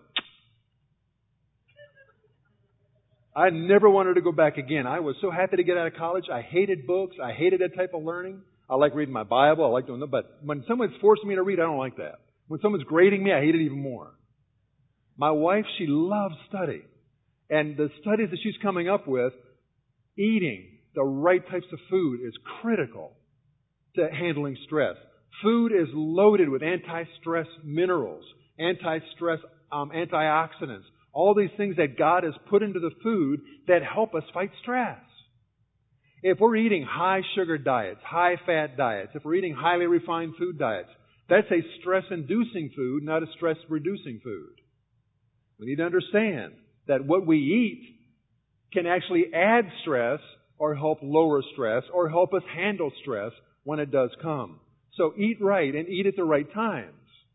I never wanted to go back again. I was so happy to get out of college. I hated books. I hated that type of learning. I like reading my Bible. I like doing that. But when someone's forcing me to read, I don't like that. When someone's grading me, I hate it even more. My wife, she loves study. And the studies that she's coming up with, eating the right types of food is critical to handling stress. Food is loaded with anti-stress minerals, anti-stress antioxidants, all these things that God has put into the food that help us fight stress. If we're eating high sugar diets, high fat diets, if we're eating highly refined food diets, that's a stress-inducing food, not a stress-reducing food. We need to understand that what we eat can actually add stress or help lower stress or help us handle stress when it does come. So eat right and eat at the right times.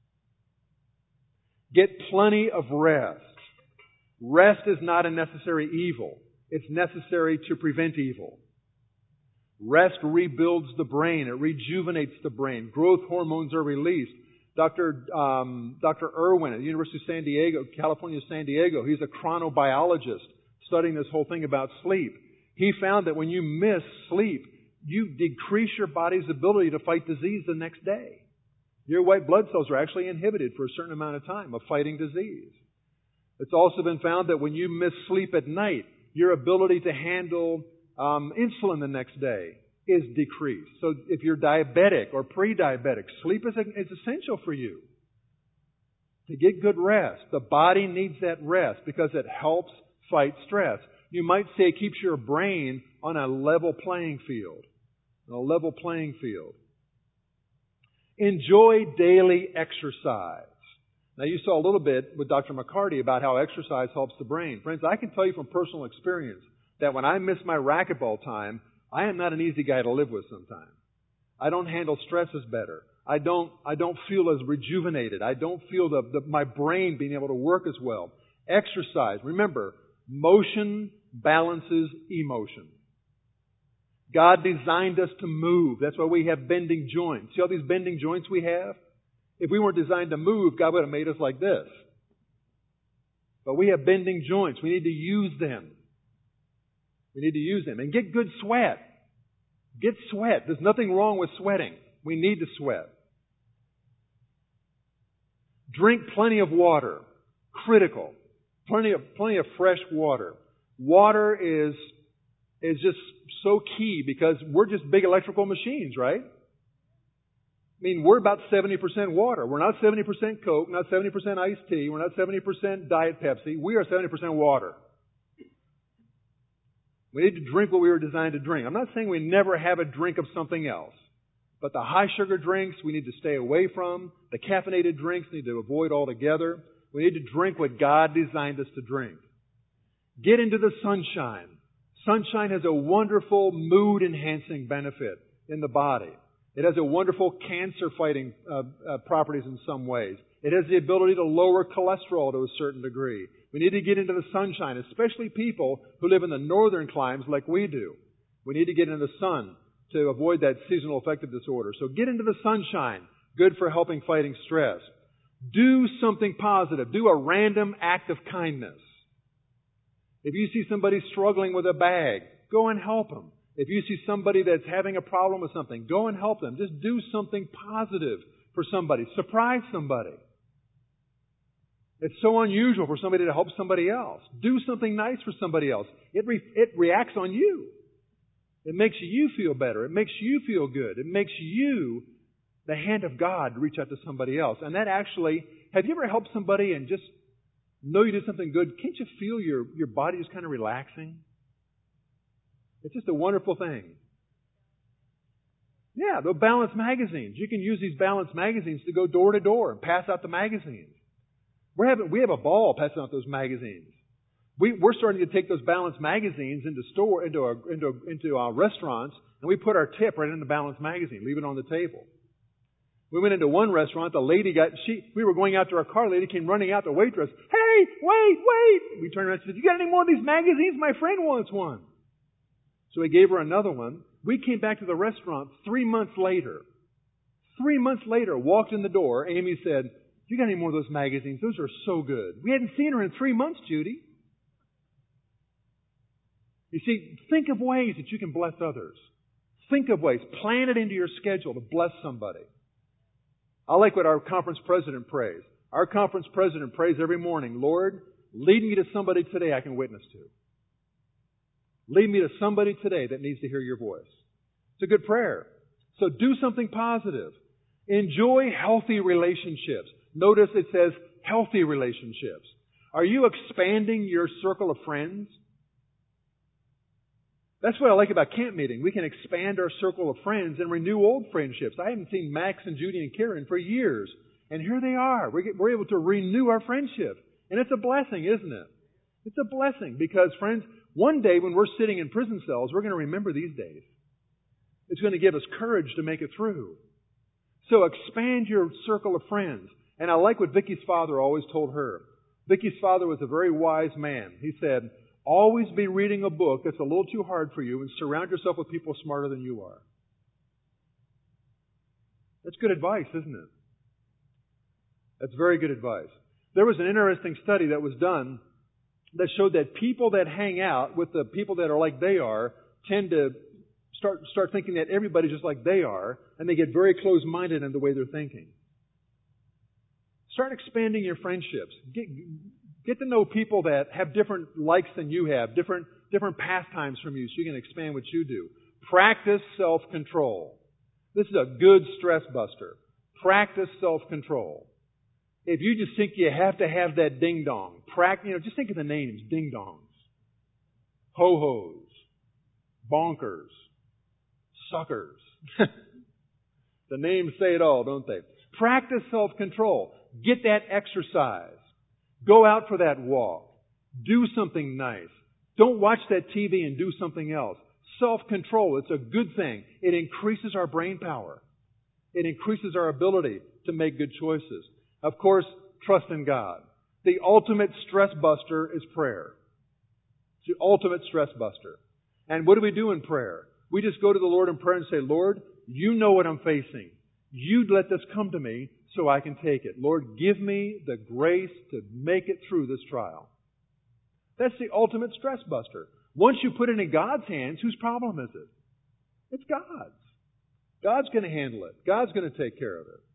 Get plenty of rest. Rest is not a necessary evil. It's necessary to prevent evil. Rest rebuilds the brain. It rejuvenates the brain. Growth hormones are released. Dr. Irwin at the University of San Diego, California, San Diego, he's a chronobiologist studying this whole thing about sleep. He found that when you miss sleep, you decrease your body's ability to fight disease the next day. Your white blood cells are actually inhibited for a certain amount of time of fighting disease. It's also been found that when you miss sleep at night, your ability to handle insulin the next day is decreased. So if you're diabetic or pre-diabetic, sleep is essential for you to get good rest. The body needs that rest because it helps fight stress. You might say it keeps your brain on a level playing field. On a level playing field. Enjoy daily exercise. Now you saw a little bit with Dr. McCarty about how exercise helps the brain. Friends, I can tell you from personal experience that when I miss my racquetball time, I am not an easy guy to live with sometimes. I don't handle stresses better. I don't feel as rejuvenated. I don't feel my brain being able to work as well. Exercise. Remember, motion balances emotion. God designed us to move. That's why we have bending joints. See all these bending joints we have? If we weren't designed to move, God would have made us like this. But we have bending joints. We need to use them. We need to use them. And get good sweat. Get sweat. There's nothing wrong with sweating. We need to sweat. Drink plenty of water. Critical. Plenty of fresh water. Water is just so key because we're just big electrical machines, right? I mean, we're about 70% water. We're not 70% Coke, not 70% iced tea. We're not 70% Diet Pepsi. We are 70% water. We need to drink what we were designed to drink. I'm not saying we never have a drink of something else. But the high sugar drinks we need to stay away from. The caffeinated drinks we need to avoid altogether. We need to drink what God designed us to drink. Get into the sunshine. Sunshine has a wonderful mood-enhancing benefit in the body. It has a wonderful cancer-fighting properties in some ways. It has the ability to lower cholesterol to a certain degree. We need to get into the sunshine, especially people who live in the northern climes like we do. We need to get into the sun to avoid that seasonal affective disorder. So get into the sunshine. Good for helping fighting stress. Do something positive. Do a random act of kindness. If you see somebody struggling with a bag, go and help them. If you see somebody that's having a problem with something, go and help them. Just do something positive for somebody. Surprise somebody. It's so unusual for somebody to help somebody else. Do something nice for somebody else. It reacts on you. It makes you feel better. It makes you feel good. It makes you the hand of God to reach out to somebody else. And that actually, have you ever helped somebody and just know you did something good? Can't you feel your body just kind of relaxing? It's just a wonderful thing. Yeah, the Balance magazines. You can use these Balance magazines to go door to door and pass out the magazines. We have a ball passing out those magazines. We're starting to take those Balance magazines into our restaurants, and we put our tip right in the Balance magazine, leave it on the table. We went into one restaurant, the lady we were going out to our car, the lady came running out, the waitress, "Hey, wait!" We turned around and said, "You got any more of these magazines? My friend wants one." So we gave her another one. We came back to the restaurant 3 months later. 3 months later, walked in the door, Amy said, "You got any more of those magazines? Those are so good." We hadn't seen her in 3 months, Judy. You see, think of ways that you can bless others. Think of ways. Plan it into your schedule to bless somebody. I like what our conference president prays. Our conference president prays every morning, "Lord, lead me to somebody today I can witness to. Lead me to somebody today that needs to hear your voice." It's a good prayer. So do something positive. Enjoy healthy relationships. Notice it says healthy relationships. Are you expanding your circle of friends? That's what I like about camp meeting. We can expand our circle of friends and renew old friendships. I haven't seen Max and Judy and Karen for years. And here they are. We're able to renew our friendship. And it's a blessing, isn't it? It's a blessing because, friends, one day when we're sitting in prison cells, we're going to remember these days. It's going to give us courage to make it through. So expand your circle of friends. And I like what Vicky's father always told her. Vicky's father was a very wise man. He said, "Always be reading a book that's a little too hard for you and surround yourself with people smarter than you are." That's good advice, isn't it? That's very good advice. There was an interesting study that was done that showed that people that hang out with the people that are like they are tend to start thinking that everybody's just like they are, and they get very close-minded in the way they're thinking. Start expanding your friendships. Get to know people that have different likes than you have, different pastimes from you, so you can expand what you do. Practice self-control. This is a good stress buster. Practice self-control. If you just think you have to have that ding-dong, just think of the names, ding-dongs, ho-hos, bonkers, suckers. The names say it all, don't they? Practice self-control. Get that exercise. Go out for that walk. Do something nice. Don't watch that TV and do something else. Self-control, it's a good thing. It increases our brain power. It increases our ability to make good choices. Of course, trust in God. The ultimate stress buster is prayer. It's the ultimate stress buster. And what do we do in prayer? We just go to the Lord in prayer and say, "Lord, you know what I'm facing. You let this come to me so I can take it. Lord, give me the grace to make it through this trial." That's the ultimate stress buster. Once you put it in God's hands, whose problem is it? It's God's. God's going to handle it. God's going to take care of it.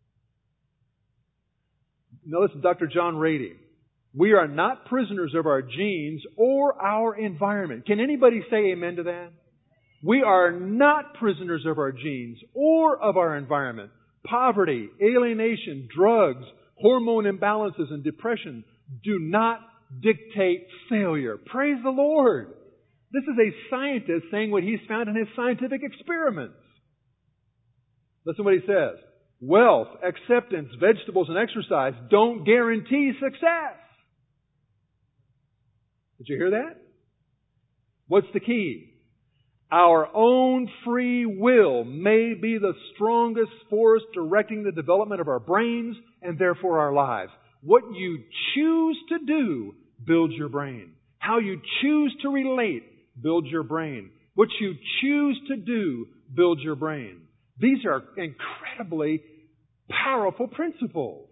Now listen, Dr. John Rady. We are not prisoners of our genes or our environment. Can anybody say amen to that? We are not prisoners of our genes or of our environment. Poverty, alienation, drugs, hormone imbalances, and depression do not dictate failure. Praise the Lord. This is a scientist saying what he's found in his scientific experiments. Listen to what he says. Wealth, acceptance, vegetables, and exercise don't guarantee success. Did you hear that? What's the key? Our own free will may be the strongest force directing the development of our brains and therefore our lives. What you choose to do builds your brain. How you choose to relate builds your brain. What you choose to do builds your brain. These are incredibly powerful principles.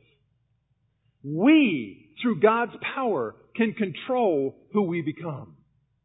We, through God's power, can control who we become.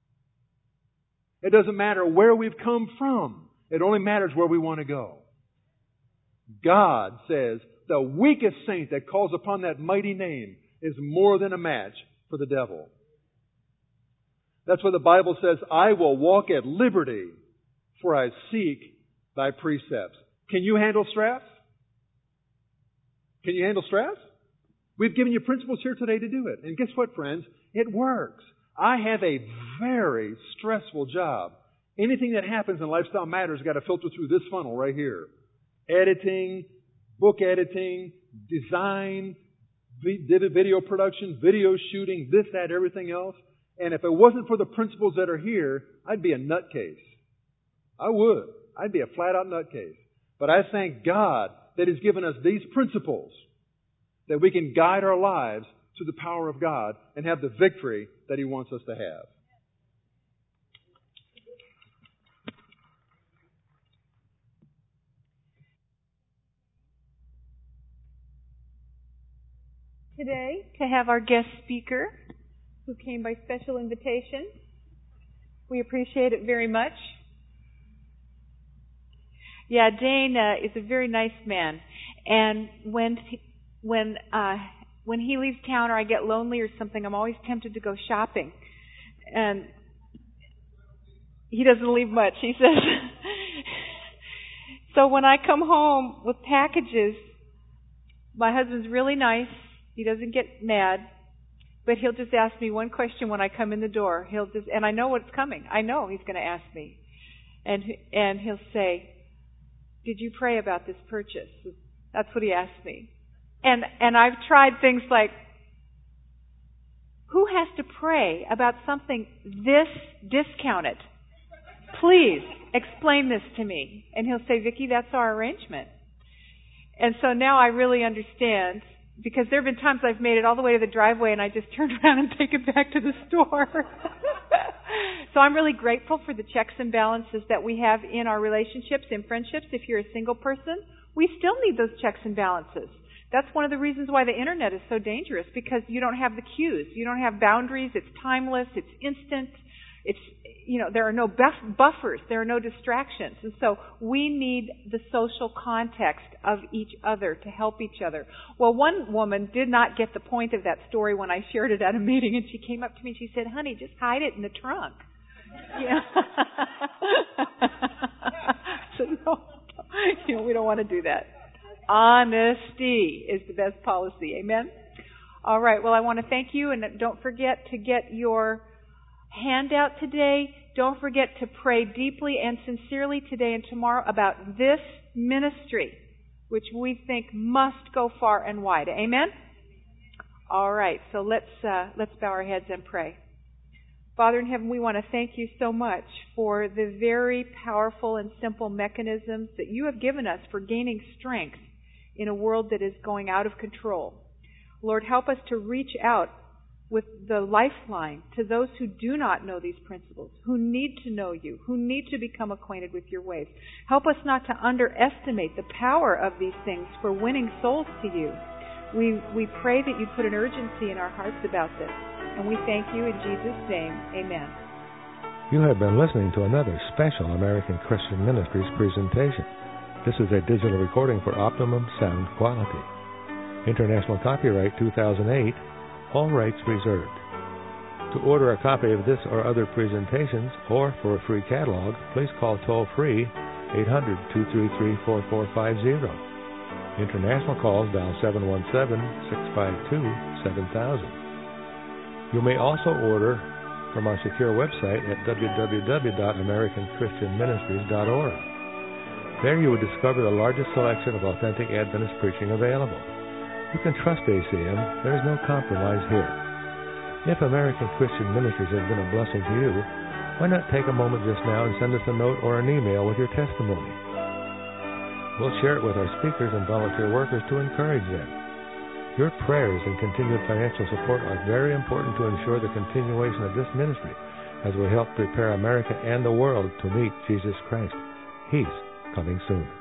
It doesn't matter where we've come from. It only matters where we want to go. God says the weakest saint that calls upon that mighty name is more than a match for the devil. That's why the Bible says, I will walk at liberty, for I seek thy precepts. Can you handle stress? Can you handle stress? We've given you principles here today to do it. And guess what, friends? It works. I have a very stressful job. Anything that happens in Lifestyle Matters has got to filter through this funnel right here. Editing, book editing, design, video production, video shooting, this, that, everything else. And if it wasn't for the principles that are here, I'd be a nutcase. I would. I'd be a flat-out nutcase. But I thank God that He's given us these principles that we can guide our lives to the power of God and have the victory that He wants us to have. Today, to have our guest speaker, who came by special invitation. We appreciate it very much. Yeah, Dane is a very nice man, and when he leaves town or I get lonely or something, I'm always tempted to go shopping, and he doesn't leave much. He says. So when I come home with packages, my husband's really nice. He doesn't get mad. But he'll just ask me one question when I come in the door. And I know what's coming. I know he's going to ask me. And he'll say, did you pray about this purchase? That's what he asked me. And I've tried things like, who has to pray about something this discounted? Please explain this to me. And he'll say, Vicki, that's our arrangement. And so now I really understand. Because there have been times I've made it all the way to the driveway and I just turn around and take it back to the store. So I'm really grateful for the checks and balances that we have in our relationships, in friendships. If you're a single person, we still need those checks and balances. That's one of the reasons why the internet is so dangerous, because you don't have the cues. You don't have boundaries. It's timeless. It's instant. There are no buffers. There are no distractions. And so we need the social context of each other to help each other. Well, one woman did not get the point of that story when I shared it at a meeting, and she came up to me and she said, honey, just hide it in the trunk. Yeah. So no, we don't want to do that. Honesty is the best policy. Amen? All right. Well, I want to thank you, and don't forget to get your handout today. Don't forget to pray deeply and sincerely today and tomorrow about this ministry, which we think must go far and wide. Amen? All right, so let's bow our heads and pray. Father in heaven, we want to thank you so much for the very powerful and simple mechanisms that you have given us for gaining strength in a world that is going out of control. Lord, help us to reach out with the lifeline to those who do not know these principles, who need to know you, who need to become acquainted with your ways. Help us not to underestimate the power of these things for winning souls to you. We pray that you put an urgency in our hearts about this, and we thank you in Jesus' name. Amen. You have been listening to another special American Christian Ministries presentation. This is a digital recording for optimum sound quality. International copyright 2008. All rights reserved. To order a copy of this or other presentations, or for a free catalog, please call toll-free 800-233-4450. International calls dial 717-652-7000. You may also order from our secure website at www.americanchristianministries.org. There you would discover the largest selection of authentic Adventist preaching available. You can trust ACM. There is no compromise here. If American Christian Ministries has been a blessing to you, why not take a moment just now and send us a note or an email with your testimony? We'll share it with our speakers and volunteer workers to encourage them. Your prayers and continued financial support are very important to ensure the continuation of this ministry as we help prepare America and the world to meet Jesus Christ. He's coming soon.